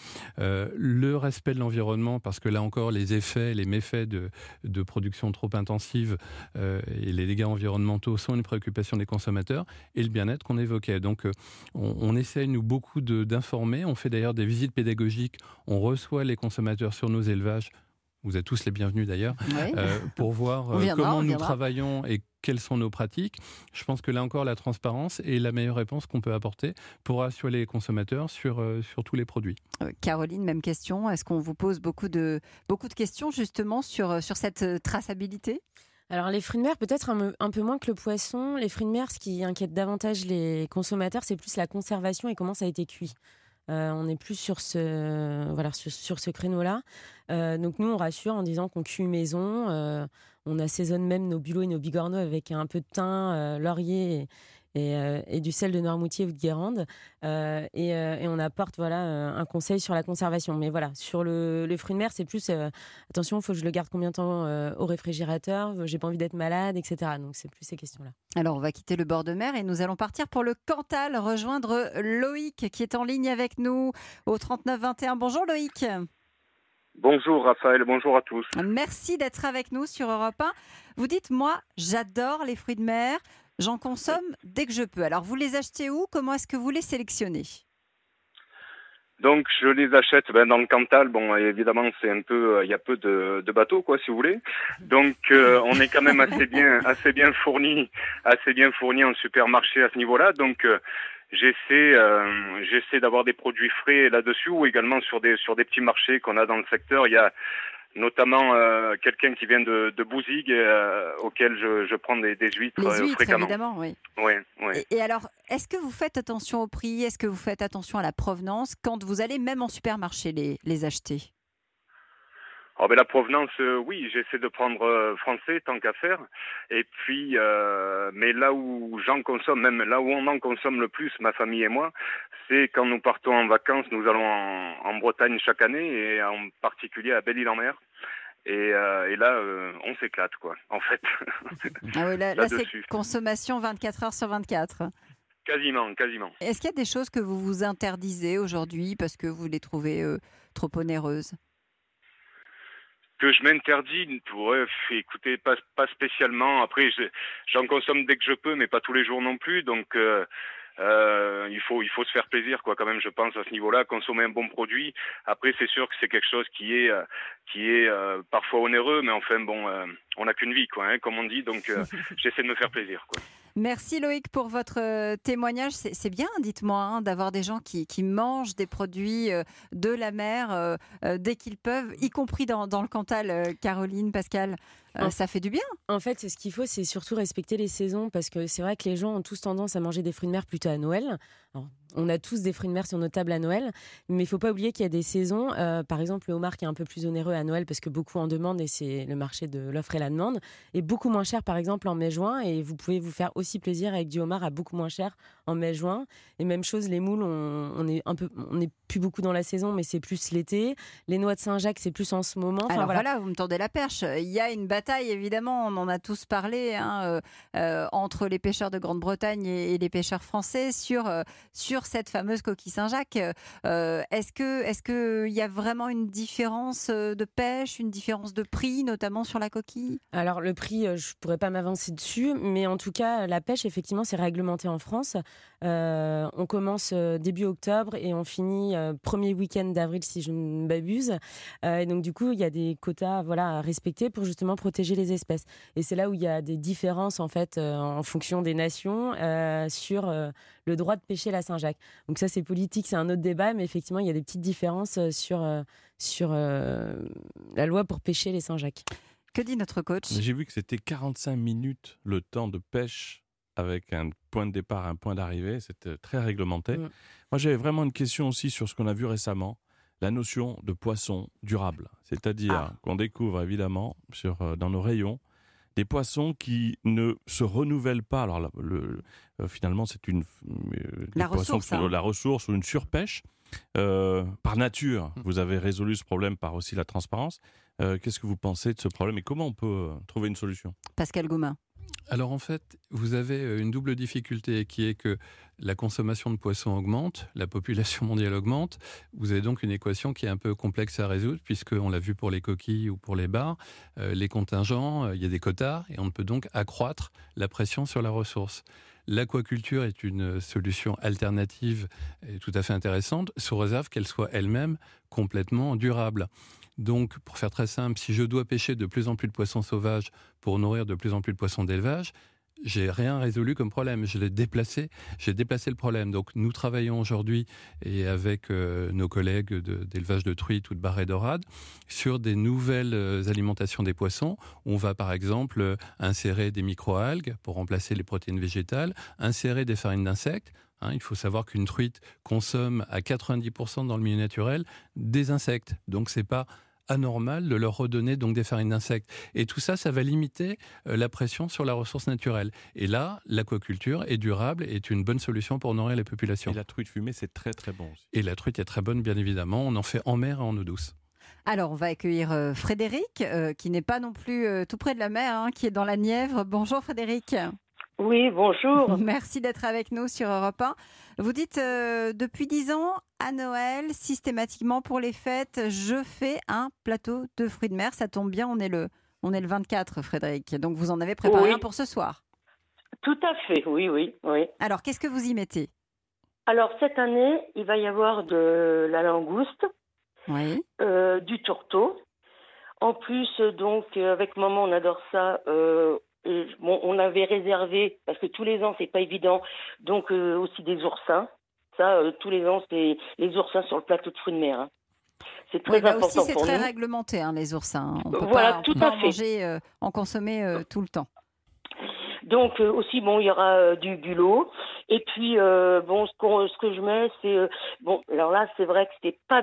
S7: Le respect de l'environnement, parce que là encore, les effets, les méfaits de production trop intensive et les dégâts environnementaux sont une préoccupation des consommateurs, et le bien-être qu'on évoquait. Donc, on essaye, nous, beaucoup d'informer. On fait d'ailleurs des visites pédagogiques. On reçoit les consommateurs sur nos élevages. Vous êtes tous les bienvenus d'ailleurs, pour voir comment nous travaillons et quelles sont nos pratiques. Je pense que là encore, la transparence est la meilleure réponse qu'on peut apporter pour assurer les consommateurs sur tous les produits.
S4: Caroline, même question. Est-ce qu'on vous pose beaucoup de questions justement sur cette traçabilité ?
S8: Alors les fruits de mer, peut-être un peu moins que le poisson. Les fruits de mer, ce qui inquiète davantage les consommateurs, c'est plus la conservation et comment ça a été cuit. On est plus sur ce créneau-là. Donc nous, on rassure en disant qu'on cuit maison. On assaisonne même nos bulots et nos bigorneaux avec un peu de thym, laurier et du sel de Noirmoutier ou de Guérande. Et on apporte un conseil sur la conservation. Mais voilà, sur le fruit de mer, c'est plus attention, il faut que je le garde combien de temps au réfrigérateur, j'ai pas envie d'être malade, etc. Donc c'est plus ces questions-là.
S4: Alors on va quitter le bord de mer et nous allons partir pour le Cantal, rejoindre Loïc qui est en ligne avec nous au 39 21. Bonjour Loïc.
S9: Bonjour Raphaël, bonjour à tous.
S4: Merci d'être avec nous sur Europe 1. Vous dites, moi, j'adore les fruits de mer, j'en consomme dès que je peux. Alors, vous les achetez où ? Comment est-ce que vous les sélectionnez ?
S9: Donc, je les achète dans le Cantal. Bon, évidemment, c'est un peu, il y a peu de bateaux, quoi, si vous voulez. Donc, on est quand même assez bien fourni en supermarché à ce niveau-là. Donc, j'essaie d'avoir des produits frais là-dessus, ou également sur des petits marchés qu'on a dans le secteur. Il y a notamment quelqu'un qui vient de Bouzigues, auquel je prends des huîtres, fréquemment.
S4: Évidemment, oui.
S9: Oui.
S4: Et alors, est-ce que vous faites attention au prix ? Est-ce que vous faites attention à la provenance quand vous allez même en supermarché les acheter ?
S9: Alors, la provenance, oui, j'essaie de prendre français tant qu'à faire. Et puis, mais là où j'en consomme, même là où on en consomme le plus, ma famille et moi, c'est quand nous partons en vacances. Nous allons en Bretagne chaque année, et en particulier à Belle-Île-en-Mer. Et là, on s'éclate, quoi, en fait.
S4: Ah oui, là c'est consommation 24 heures sur 24.
S9: Quasiment.
S4: Est-ce qu'il y a des choses que vous vous interdisez aujourd'hui parce que vous les trouvez trop onéreuses ?
S9: Que je m'interdis, écoutez, pas spécialement. Après, j'en consomme dès que je peux, mais pas tous les jours non plus. Donc, il faut se faire plaisir, quoi, quand même, je pense, à ce niveau-là, consommer un bon produit. Après, c'est sûr que c'est quelque chose qui est parfois onéreux, mais enfin, bon, on n'a qu'une vie, quoi, hein, comme on dit. Donc, j'essaie de me faire plaisir, quoi.
S4: Merci Loïc pour votre témoignage. C'est bien, dites-moi, d'avoir des gens qui mangent des produits de la mer dès qu'ils peuvent, y compris dans le Cantal. Caroline, Pascal, ça fait du bien.
S8: En fait, ce qu'il faut, c'est surtout respecter les saisons, parce que c'est vrai que les gens ont tous tendance à manger des fruits de mer plutôt à Noël. Alors, on a tous des fruits de mer sur nos tables à Noël, mais il ne faut pas oublier qu'il y a des saisons. Par exemple, le homard qui est un peu plus onéreux à Noël parce que beaucoup en demandent, et c'est le marché de l'offre et la demande, est beaucoup moins cher par exemple en mai-juin, et vous pouvez vous faire aussi plaisir avec du homard à beaucoup moins cher en mai-juin. Et même chose, les moules, on n'est plus beaucoup dans la saison, mais c'est plus l'été. Les noix de Saint-Jacques, c'est plus en ce moment.
S4: Alors voilà, vous me tendez la perche. Il y a une bataille, évidemment, on en a tous parlé, entre les pêcheurs de Grande-Bretagne et les pêcheurs français sur cette fameuse coquille Saint-Jacques. Est-ce qu'il y a vraiment une différence de pêche, une différence de prix, notamment sur la coquille ?
S8: Alors le prix, je ne pourrais pas m'avancer dessus, mais en tout cas, la pêche, effectivement, c'est réglementé en France. On commence début octobre et on finit premier week-end d'avril, si je ne m'abuse. Et donc du coup, il y a des quotas à respecter pour justement protéger les espèces. Et c'est là où il y a des différences en fait en fonction des nations sur le droit de pêcher la Saint-Jacques. Donc ça, c'est politique, c'est un autre débat, mais effectivement, il y a des petites différences sur la loi pour pêcher les Saint-Jacques.
S4: Que dit notre coach ?
S5: J'ai vu que c'était 45 minutes le temps de pêche avec un point de départ, un point d'arrivée. C'était très réglementé. Moi, j'avais vraiment une question aussi sur ce qu'on a vu récemment, la notion de poisson durable. C'est-à-dire qu'on découvre évidemment dans nos rayons des poissons qui ne se renouvellent pas. Alors finalement, c'est
S4: la
S5: ressource ou une surpêche. Par nature, vous avez résolu ce problème par aussi la transparence. Qu'est-ce que vous pensez de ce problème et comment on peut trouver une solution ?
S4: Pascal Gaumin.
S7: Alors en fait, vous avez une double difficulté qui est que la consommation de poissons augmente, la population mondiale augmente. Vous avez donc une équation qui est un peu complexe à résoudre puisqu'on l'a vu pour les coquilles ou pour les bars, les contingents, il y a des quotas et on ne peut donc accroître la pression sur la ressource. L'aquaculture est une solution alternative et tout à fait intéressante, sous réserve qu'elle soit elle-même complètement durable. Donc, pour faire très simple, si je dois pêcher de plus en plus de poissons sauvages pour nourrir de plus en plus de poissons d'élevage, j'ai rien résolu comme problème. J'ai déplacé le problème. Donc, nous travaillons aujourd'hui et avec nos collègues d'élevage de truites ou de barres et dorades sur des nouvelles alimentations des poissons. On va, par exemple, insérer des microalgues pour remplacer les protéines végétales, insérer des farines d'insectes. Il faut savoir qu'une truite consomme à 90% dans le milieu naturel des insectes. Donc, c'est pas anormal de leur redonner donc des farines d'insectes. Et tout ça, ça va limiter la pression sur la ressource naturelle. Et là, l'aquaculture est durable et est une bonne solution pour nourrir les populations.
S5: Et la truite fumée, c'est très très bon aussi.
S7: Et la truite est très bonne, bien évidemment. On en fait en mer et en eau douce.
S4: Alors, on va accueillir Frédéric, qui n'est pas non plus tout près de la mer, qui est dans la Nièvre. Bonjour Frédéric.
S10: Oui, bonjour.
S4: Merci d'être avec nous sur Europe 1. Vous dites, depuis 10 ans, à Noël, systématiquement pour les fêtes, je fais un plateau de fruits de mer. Ça tombe bien, on est le 24, Frédéric. Donc, vous en avez préparé un pour ce soir.
S10: Tout à fait, oui.
S4: Alors, qu'est-ce que vous y mettez ?
S10: Alors, cette année, il va y avoir de la langouste, du tourteau. En plus, donc, avec maman, on adore ça. On avait réservé, parce que tous les ans, c'est pas évident, donc aussi des oursins. Ça, tous les ans, c'est les oursins sur le plateau de fruits de mer. C'est très important
S4: aussi, c'est
S10: pour
S4: très
S10: nous.
S4: réglementé, les oursins. On peut
S10: voilà,
S4: pas,
S10: tout
S4: on peut
S10: à
S4: pas
S10: fait.
S4: en consommer tout le temps.
S10: Donc aussi, bon, il y aura du bulot. Et puis, bon, ce que je mets, c'est bon. Alors là, c'est vrai que c'est pas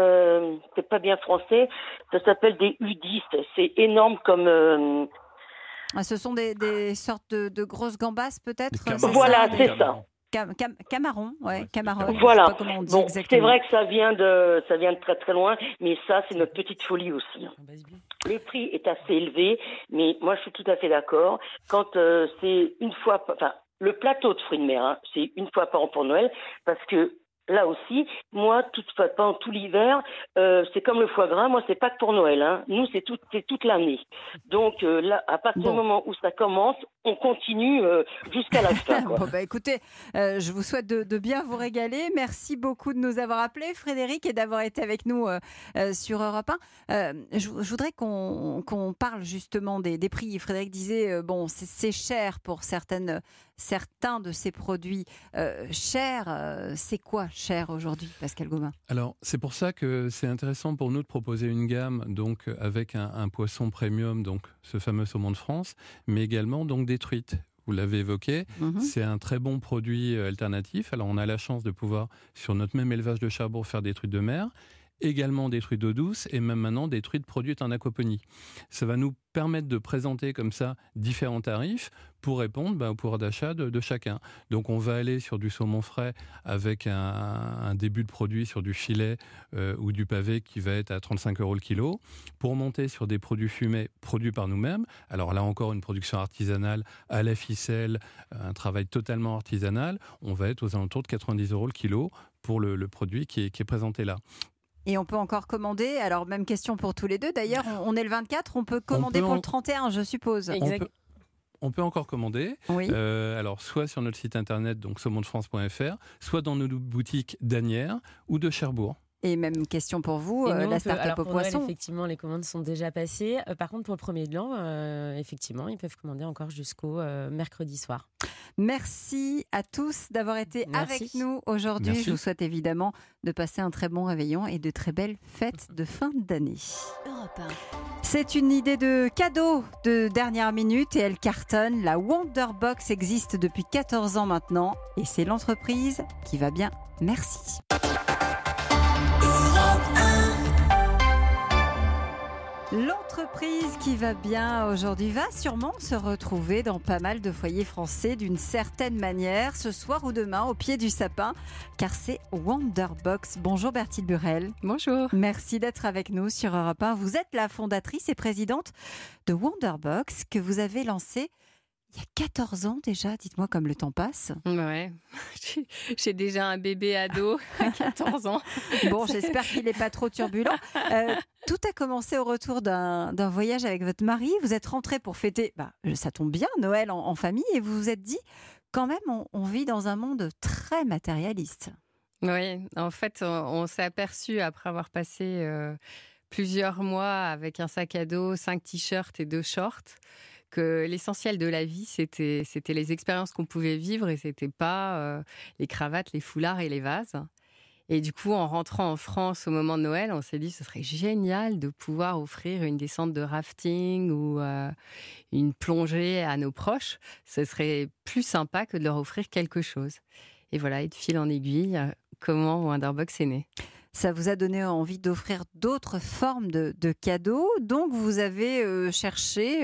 S10: bien français. Ça s'appelle des U10. C'est énorme comme.
S4: Ce sont des sortes de grosses gambas, peut-être.
S10: Voilà, c'est ça.
S4: Camarón, Camarón.
S10: Voilà.
S4: Je sais pas comment on dit exactement.
S10: C'est vrai que ça vient de très très loin, mais ça, c'est notre petite folie aussi. Le prix est assez élevé, mais moi, je suis tout à fait d'accord. Quand c'est une fois, enfin, le plateau de fruits de mer, c'est une fois par an pour Noël, parce que là aussi, moi, pendant tout l'hiver, c'est comme le foie gras. Moi, c'est pas que pour Noël. Nous, c'est toute l'année. Donc là, à partir du moment où ça commence, on continue jusqu'à la fin.
S4: Bon, écoutez, je vous souhaite de bien vous régaler. Merci beaucoup de nous avoir appelés, Frédéric, et d'avoir été avec nous sur Europe 1. Je voudrais qu'on parle justement des prix. Frédéric disait, bon, c'est cher pour certains de ces produits. Cher, c'est quoi cher aujourd'hui, Pascal Gaumin?
S7: Alors, c'est pour ça que c'est intéressant pour nous de proposer une gamme donc avec un poisson premium, donc ce fameux saumon de France, mais également donc des truites. Vous l'avez évoqué, c'est un très bon produit alternatif. Alors, on a la chance de pouvoir, sur notre même élevage de Cherbourg, faire des truites de mer, également des truites d'eau douce et même maintenant des truites produites en aquaponie. Ça va nous permettre de présenter comme ça différents tarifs pour répondre au pouvoir d'achat de chacun. Donc on va aller sur du saumon frais avec un début de produit sur du filet ou du pavé qui va être à 35 € le kilo, pour monter sur des produits fumés produits par nous-mêmes. Alors là encore, une production artisanale à la ficelle, un travail totalement artisanal, on va être aux alentours de 90 € le kilo pour le produit qui est présenté là.
S4: Et on peut encore commander, alors même question pour tous les deux, d'ailleurs, on est le 24, on peut commander pour le 31, je suppose.
S7: On peut encore commander,
S4: oui.
S7: Alors soit sur notre site internet, donc saumondefrance.fr, soit dans nos boutiques d'Asnières ou de Cherbourg.
S4: Et même question pour vous, la start-up au poisson.
S8: Effectivement, les commandes sont déjà passées. Par contre, pour le premier de l'an, effectivement, ils peuvent commander encore jusqu'au mercredi soir.
S4: Merci à tous d'avoir été avec nous aujourd'hui. Je vous souhaite évidemment de passer un très bon réveillon et de très belles fêtes de fin d'année. C'est une idée de cadeau de dernière minute et elle cartonne. La Wonderbox existe depuis 14 ans maintenant et c'est l'entreprise qui va bien. Merci. L'entreprise qui va bien aujourd'hui va sûrement se retrouver dans pas mal de foyers français d'une certaine manière, ce soir ou demain au pied du sapin, car c'est Wonderbox. Bonjour Bertille Burel.
S11: Bonjour.
S4: Merci d'être avec nous sur Europe 1. Vous êtes la fondatrice et présidente de Wonderbox que vous avez lancée il y a 14 ans déjà, dites-moi comme le temps passe.
S11: Ouais, j'ai déjà un bébé ado à 14 ans.
S4: Bon, j'espère qu'il n'est pas trop turbulent. Tout a commencé au retour d'un voyage avec votre mari. Vous êtes rentrés pour fêter, ça tombe bien, Noël en famille, et vous vous êtes dit, quand même, on vit dans un monde très matérialiste.
S11: Oui, en fait, on s'est aperçu après avoir passé plusieurs mois avec un sac à dos, 5 t-shirts et 2 shorts, que l'essentiel de la vie, c'était les expériences qu'on pouvait vivre et c'était pas les cravates, les foulards et les vases. Et du coup, en rentrant en France au moment de Noël, on s'est dit ce serait génial de pouvoir offrir une descente de rafting ou une plongée à nos proches. Ce serait plus sympa que de leur offrir quelque chose. Et voilà, et de fil en aiguille, comment Wonderbox est né.
S4: Ça vous a donné envie d'offrir d'autres formes de cadeaux. Donc, vous avez cherché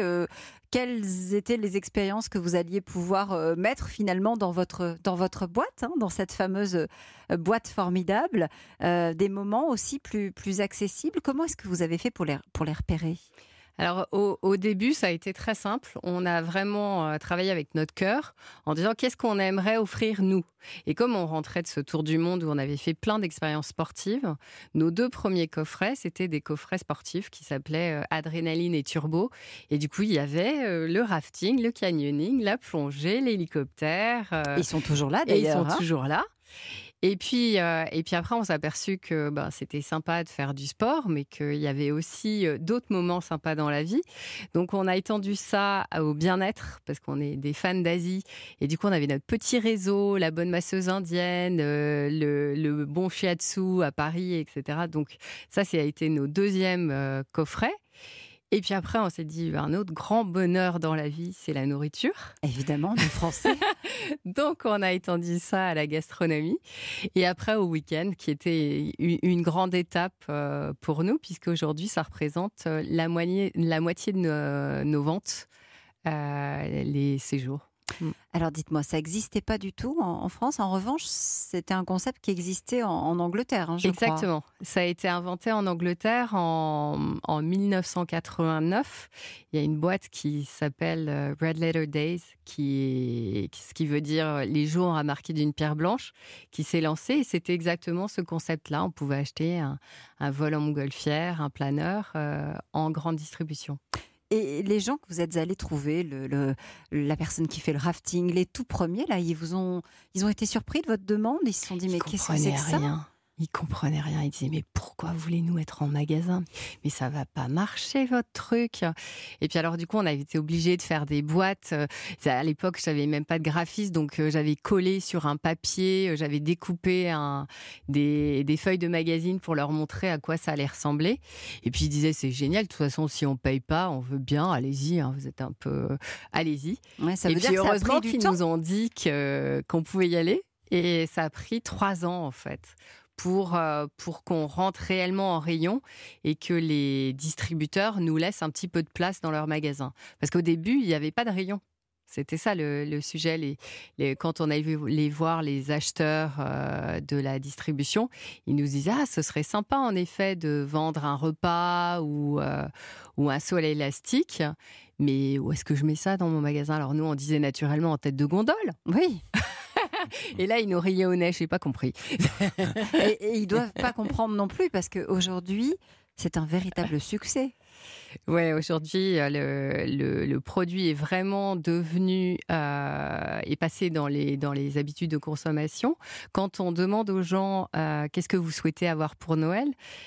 S4: quelles étaient les expériences que vous alliez pouvoir mettre finalement dans votre boîte, dans cette fameuse boîte formidable. Des moments aussi plus accessibles. Comment est-ce que vous avez fait pour les repérer ?
S11: Alors au début, ça a été très simple. On a vraiment travaillé avec notre cœur en disant qu'est-ce qu'on aimerait offrir nous. Et comme on rentrait de ce tour du monde où on avait fait plein d'expériences sportives, nos 2 premiers coffrets, c'était des coffrets sportifs qui s'appelaient Adrénaline et Turbo. Et du coup, il y avait le rafting, le canyoning, la plongée, l'hélicoptère.
S4: Ils sont toujours là d'ailleurs.
S11: Ils sont toujours là. Et puis après, on s'est aperçu que c'était sympa de faire du sport, mais qu'il y avait aussi d'autres moments sympas dans la vie. Donc, on a étendu ça au bien-être, parce qu'on est des fans d'Asie. Et du coup, on avait notre petit réseau, la bonne masseuse indienne, le bon shiatsu à Paris, etc. Donc, ça a été nos 2e coffrets. Et puis après, on s'est dit, un autre grand bonheur dans la vie, c'est la nourriture.
S4: Évidemment, les Français.
S11: Donc, on a étendu ça à la gastronomie. Et après, au week-end, qui était une grande étape pour nous, puisqu'aujourd'hui, ça représente la moitié de nos ventes, les séjours.
S4: Alors dites-moi, ça n'existait pas du tout en France. En revanche, c'était un concept qui existait en Angleterre, je crois.
S11: Exactement. Ça a été inventé en Angleterre en 1989. Il y a une boîte qui s'appelle Red Letter Days, ce qui veut dire les jours à marquer d'une pierre blanche, qui s'est lancée. Et c'était exactement ce concept-là. On pouvait acheter un vol en montgolfière, un planeur en grande distribution.
S4: Et les gens que vous êtes allés trouver, la personne qui fait le rafting, les tout premiers, là, ils ont été surpris de votre demande. Ils se sont dit, mais qu'est-ce que c'est que ça ?
S11: Ils comprenaient rien. Ils disaient, mais pourquoi voulez-nous être en magasin ? Mais ça va pas marcher, votre truc. Et puis alors, du coup, on a été obligés de faire des boîtes. À l'époque, je n'avais même pas de graphiste, donc j'avais collé sur un papier, j'avais découpé des feuilles de magazine pour leur montrer à quoi ça allait ressembler. Et puis, ils disaient, c'est génial. De toute façon, si on paye pas, on veut bien. Allez-y, vous êtes un peu... Allez-y.
S4: Ouais, ça veut
S11: et
S4: dire
S11: puis,
S4: que ça a
S11: heureusement
S4: pris du
S11: qu'ils
S4: temps.
S11: nous ont dit qu'on pouvait y aller. Et ça a pris 3 ans, en fait. Pour qu'on rentre réellement en rayon et que les distributeurs nous laissent un petit peu de place dans leur magasin. Parce qu'au début, il n'y avait pas de rayon. C'était ça le sujet. Quand on allait voir les acheteurs de la distribution, ils nous disaient « ce serait sympa en effet de vendre un repas ou un sol élastique, mais où est-ce que je mets ça dans mon magasin ?» Alors nous, on disait naturellement en tête de gondole.
S4: Oui.
S11: Et là, ils nous riaient au nez, je n'ai pas compris.
S4: et ils ne doivent pas comprendre non plus, parce qu'aujourd'hui, c'est un véritable succès.
S11: Oui, aujourd'hui, le produit est vraiment devenu est passé dans les habitudes de consommation. Quand on demande aux gens qu'est-ce que vous souhaitez avoir pour Noël,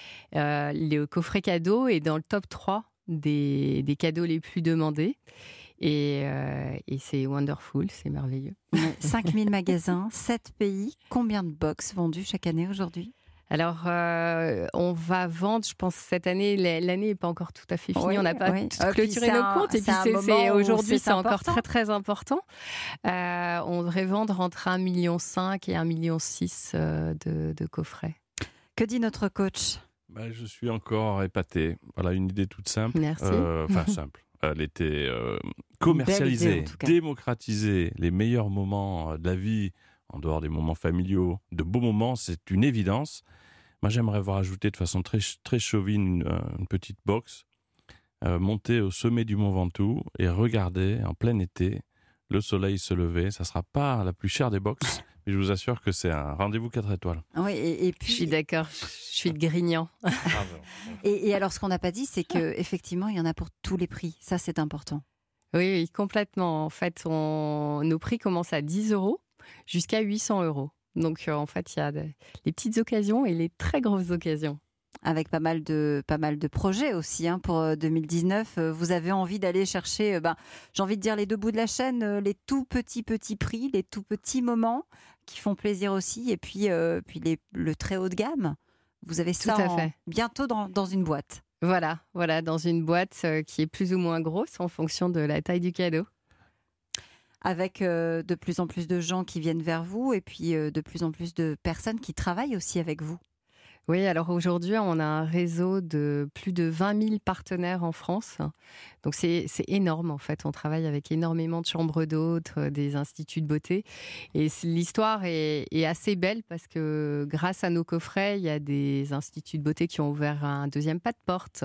S11: le coffret cadeau est dans le top 3 des cadeaux les plus demandés. Et c'est wonderful, c'est merveilleux.
S4: 5000 magasins, 7 pays. Combien de box vendues chaque année aujourd'hui ?
S11: Alors, on va vendre, je pense, cette année, l'année n'est pas encore tout à fait finie, on n'a pas clôturé nos comptes. Et puis, aujourd'hui, c'est encore très, très important. On devrait vendre entre 1,5 million et 1,6 million de coffrets.
S4: Que dit notre coach ?
S5: Je suis encore épaté. Voilà, une idée toute simple.
S11: Merci.
S5: Enfin, simple. Elle était commercialisée, démocratiser les meilleurs moments de la vie, en dehors des moments familiaux, de beaux moments, c'est une évidence. Moi, j'aimerais voir ajouter de façon très, très chauvine une petite box, monter au sommet du Mont Ventoux et regarder en plein été le soleil se lever. Ça ne sera pas la plus chère des box, mais je vous assure que c'est un rendez-vous 4 étoiles.
S4: Oui, et puis...
S11: Je suis d'accord, je suis de Grignan.
S4: et alors, ce qu'on n'a pas dit, c'est qu'effectivement, il y en a pour tous les prix. Ça, c'est important.
S11: Oui, complètement. En fait, nos prix commencent à 10 € jusqu'à 800 €. Donc, en fait, il y a les petites occasions et les très grosses occasions.
S4: Avec pas mal de projets aussi pour 2019. Vous avez envie d'aller chercher, j'ai envie de dire les deux bouts de la chaîne, les tout petits prix, les tout petits moments qui font plaisir aussi. Et puis le très haut de gamme. Vous avez ça bientôt dans une boîte.
S11: Voilà, dans une boîte qui est plus ou moins grosse en fonction de la taille du cadeau.
S4: Avec de plus en plus de gens qui viennent vers vous et puis de plus en plus de personnes qui travaillent aussi avec vous.
S11: Oui, alors aujourd'hui, on a un réseau de plus de 20 000 partenaires en France. Donc c'est énorme en fait. On travaille avec énormément de chambres d'hôtes, des instituts de beauté. Et l'histoire est assez belle parce que grâce à nos coffrets, il y a des instituts de beauté qui ont ouvert un deuxième pas de porte.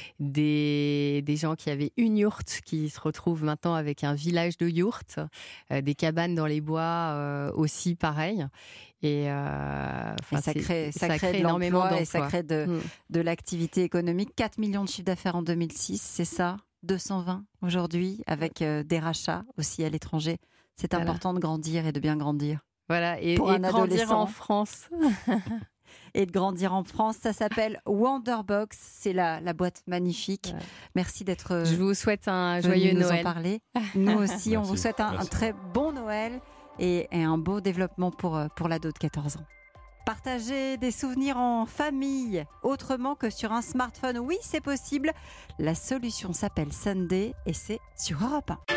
S11: Des gens qui avaient une yourte qui se retrouvent maintenant avec un village de yourtes. Des cabanes dans les bois aussi pareil. Et
S4: ça crée énormément d'emplois et ça crée de l'activité économique. 4 millions de chiffres d'affaires en 2006, c'est ça ? 220 aujourd'hui, avec des rachats aussi à l'étranger. C'est important de grandir et de bien grandir.
S11: Voilà, et de grandir en France.
S4: Et de grandir en France, ça s'appelle Wonderbox. C'est la boîte magnifique. Ouais. Merci d'être.
S11: Je vous souhaite un joyeux Noël.
S4: Nous en parler. Nous aussi, on vous souhaite un très bon Noël et un beau développement pour l'ado de 14 ans. Partager des souvenirs en famille, autrement que sur un smartphone, oui, c'est possible. La solution s'appelle Sunday et c'est sur Europe 1.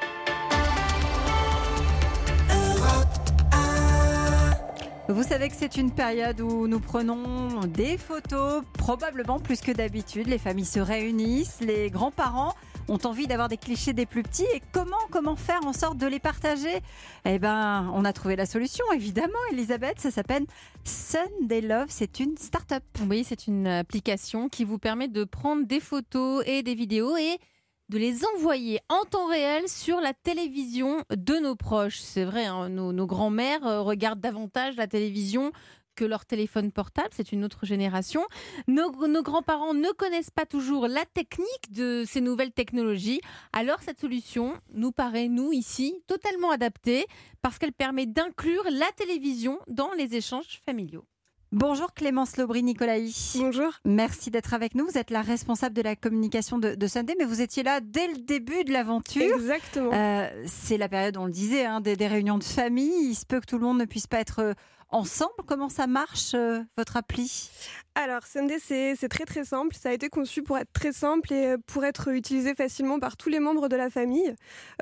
S4: Vous savez que c'est une période où nous prenons des photos, probablement plus que d'habitude. Les familles se réunissent, les grands-parents ont envie d'avoir des clichés des plus petits. Et comment faire en sorte de les partager ? Eh bien, on a trouvé la solution, évidemment, Elisabeth. Ça s'appelle Sunday Love. C'est une start-up.
S1: Oui, c'est une application qui vous permet de prendre des photos et des vidéos et de les envoyer en temps réel sur la télévision de nos proches. C'est vrai, hein, nos grands-mères regardent davantage la télévision que leur téléphone portable, c'est une autre génération. Nos grands-parents ne connaissent pas toujours la technique de ces nouvelles technologies. Alors cette solution nous paraît, nous, ici, totalement adaptée parce qu'elle permet d'inclure la télévision dans les échanges familiaux.
S4: Bonjour Clémence Lobry-Nicolaï.
S12: Bonjour.
S4: Merci d'être avec nous. Vous êtes la responsable de la communication de Sunday, mais vous étiez là dès le début de l'aventure.
S12: Exactement.
S4: C'est la période, on le disait, hein, des réunions de famille. Il se peut que tout le monde ne puisse pas être ensemble. Comment ça marche, votre appli ?
S12: Alors, Sunday, c'est très très simple. Ça a été conçu pour être très simple et pour être utilisé facilement par tous les membres de la famille.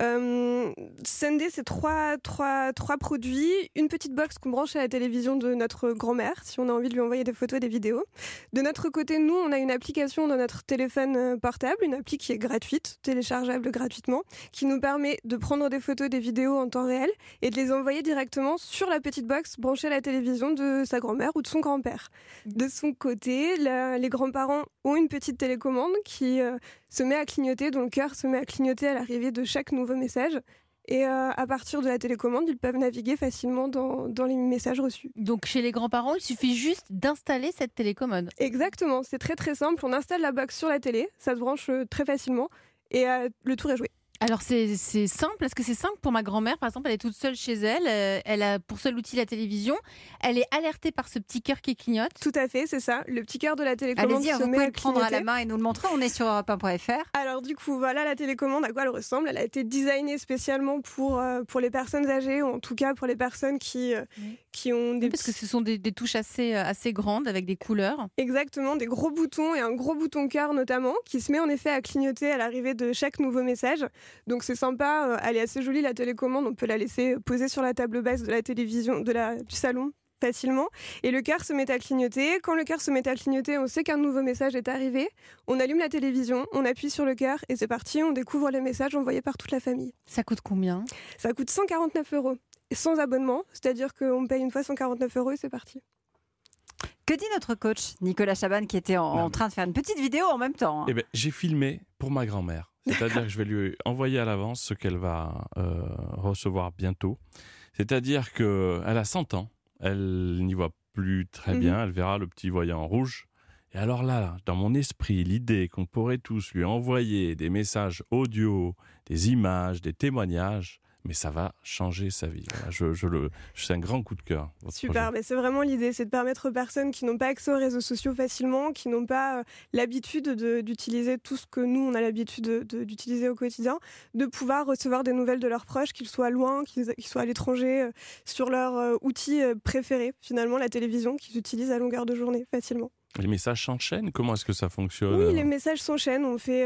S12: Sunday, c'est trois produits. Une petite box qu'on branche à la télévision de notre grand-mère, si on a envie de lui envoyer des photos et des vidéos. De notre côté, nous, on a une application dans notre téléphone portable, une appli qui est gratuite, téléchargeable gratuitement, qui nous permet de prendre des photos, des vidéos en temps réel et de les envoyer directement sur la petite box branchée à la télévision de sa grand-mère ou de son grand-père. De son côté, les grands-parents ont une petite télécommande qui se met à clignoter, dont le cœur se met à clignoter à l'arrivée de chaque nouveau message. Et à partir de la télécommande, ils peuvent naviguer facilement dans les messages reçus.
S1: Donc chez les grands-parents, il suffit juste d'installer cette télécommande.
S12: Exactement, c'est très très simple. On installe la box sur la télé, ça se branche très facilement et le tour est joué.
S1: Alors c'est simple, est-ce que c'est simple pour ma grand-mère, par exemple, elle est toute seule chez elle, elle a pour seul outil la télévision, elle est alertée par ce petit cœur qui clignote.
S12: Tout à fait, c'est ça, le petit cœur de la télécommande.
S4: Allez-y, vous pouvez le prendre à la main et nous le montrer, on est sur europe1.fr.
S12: Alors du coup, voilà la télécommande, à quoi elle ressemble. Elle a été designée spécialement pour les personnes âgées, ou en tout cas pour les personnes qui ont des...
S1: Parce que ce sont des touches assez grandes, avec des couleurs.
S12: Exactement, des gros boutons et un gros bouton cœur notamment, qui se met en effet à clignoter à l'arrivée de chaque nouveau message. Donc c'est sympa, elle est assez jolie la télécommande, on peut la laisser poser sur la table basse de la télévision, du salon facilement. Et le cœur se met à clignoter. Quand le cœur se met à clignoter, on sait qu'un nouveau message est arrivé. On allume la télévision, on appuie sur le cœur et c'est parti, on découvre les messages envoyés par toute la famille.
S1: Ça coûte combien ?
S12: Ça coûte 149 €, sans abonnement, c'est-à-dire qu'on paye une fois 149 € et c'est parti.
S4: Que dit notre coach, Nicolas Chaban, qui était en train de faire une petite vidéo en même temps, hein.
S5: Eh ben, j'ai filmé pour ma grand-mère. C'est-à-dire que je vais lui envoyer à l'avance ce qu'elle va recevoir bientôt. C'est-à-dire qu'elle a 100 ans, elle n'y voit plus très bien, elle verra le petit voyant rouge. Et alors là, dans mon esprit, l'idée qu'on pourrait tous lui envoyer des messages audio, des images, des témoignages, mais ça va changer sa vie. C'est un grand coup de cœur.
S12: Super, mais c'est vraiment l'idée, c'est de permettre aux personnes qui n'ont pas accès aux réseaux sociaux facilement, qui n'ont pas l'habitude d'utiliser tout ce que nous, on a l'habitude d'utiliser au quotidien, de pouvoir recevoir des nouvelles de leurs proches, qu'ils soient loin, qu'ils soient à l'étranger, sur leur outil préféré, finalement, la télévision, qu'ils utilisent à longueur de journée facilement.
S5: Les messages s'enchaînent ? Comment est-ce que ça fonctionne ?
S12: Oui, les messages s'enchaînent.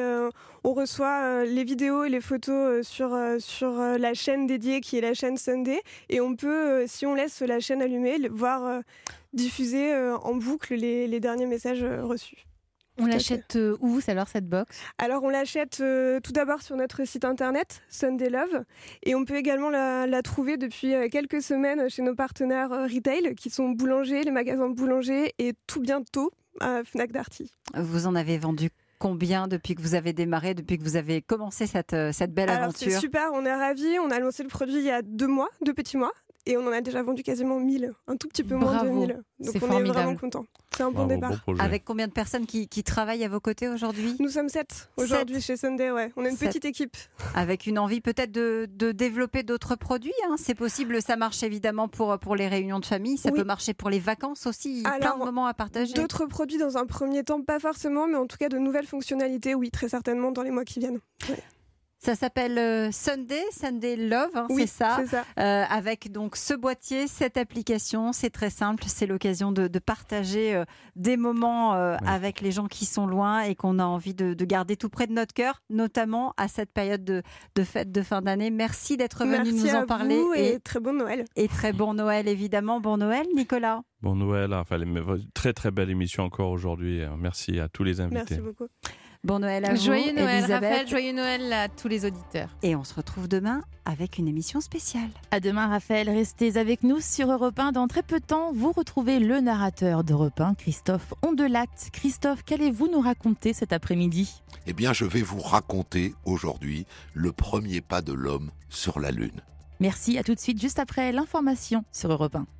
S12: On reçoit les vidéos et les photos sur la chaîne dédiée qui est la chaîne Sunday. Et on peut, si on laisse la chaîne allumée, voir diffuser en boucle les derniers messages reçus.
S1: On l'achète où alors cette box ?
S12: Alors on l'achète tout d'abord sur notre site internet Sunday Love et on peut également la trouver depuis quelques semaines chez nos partenaires retail qui sont boulangers, les magasins boulangers et tout bientôt à Fnac Darty.
S4: Vous en avez vendu combien depuis que vous avez démarré, depuis que vous avez commencé cette belle aventure ?
S12: C'est super, on est ravis, on a lancé le produit il y a 2 petits mois. Et on en a déjà vendu quasiment 1000, un tout petit peu moins de 1000. Donc on est vraiment contents. C'est un bon départ.
S4: Avec combien de personnes qui travaillent à vos côtés aujourd'hui ?
S12: Nous sommes 7 aujourd'hui chez Sunday, ouais. On est une petite équipe.
S4: Avec une envie peut-être de développer d'autres produits, hein. C'est possible, ça marche évidemment pour les réunions de famille, ça peut marcher pour les vacances aussi, il y a plein de moments à partager.
S12: D'autres produits dans un premier temps, pas forcément, mais en tout cas de nouvelles fonctionnalités, oui, très certainement dans les mois qui viennent. Ouais.
S4: Ça s'appelle Sunday Love,
S12: oui,
S4: c'est ça.
S12: C'est ça.
S4: Avec donc ce boîtier, cette application, c'est très simple. C'est l'occasion de partager des moments avec les gens qui sont loin et qu'on a envie de garder tout près de notre cœur, notamment à cette période de fête de fin d'année. Merci d'être venu nous en parler.
S12: Et très bon Noël.
S4: Et très bon Noël, évidemment. Bon Noël, Nicolas.
S5: Bon Noël. Très très belle émission encore aujourd'hui. Merci à tous les invités.
S12: Merci beaucoup.
S4: Bon Noël à vous,
S1: Joyeux Noël,
S4: Elisabeth.
S1: Raphaël, joyeux Noël à tous les auditeurs.
S4: Et on se retrouve demain avec une émission spéciale.
S13: À demain, Raphaël. Restez avec nous sur Europe 1. Dans très peu de temps, vous retrouvez le narrateur d'Europe 1, Christophe Ondelat. Christophe, qu'allez-vous nous raconter cet après-midi ?
S14: Eh bien, je vais vous raconter aujourd'hui le premier pas de l'homme sur la Lune.
S13: Merci, à tout de suite, juste après l'information sur Europe 1.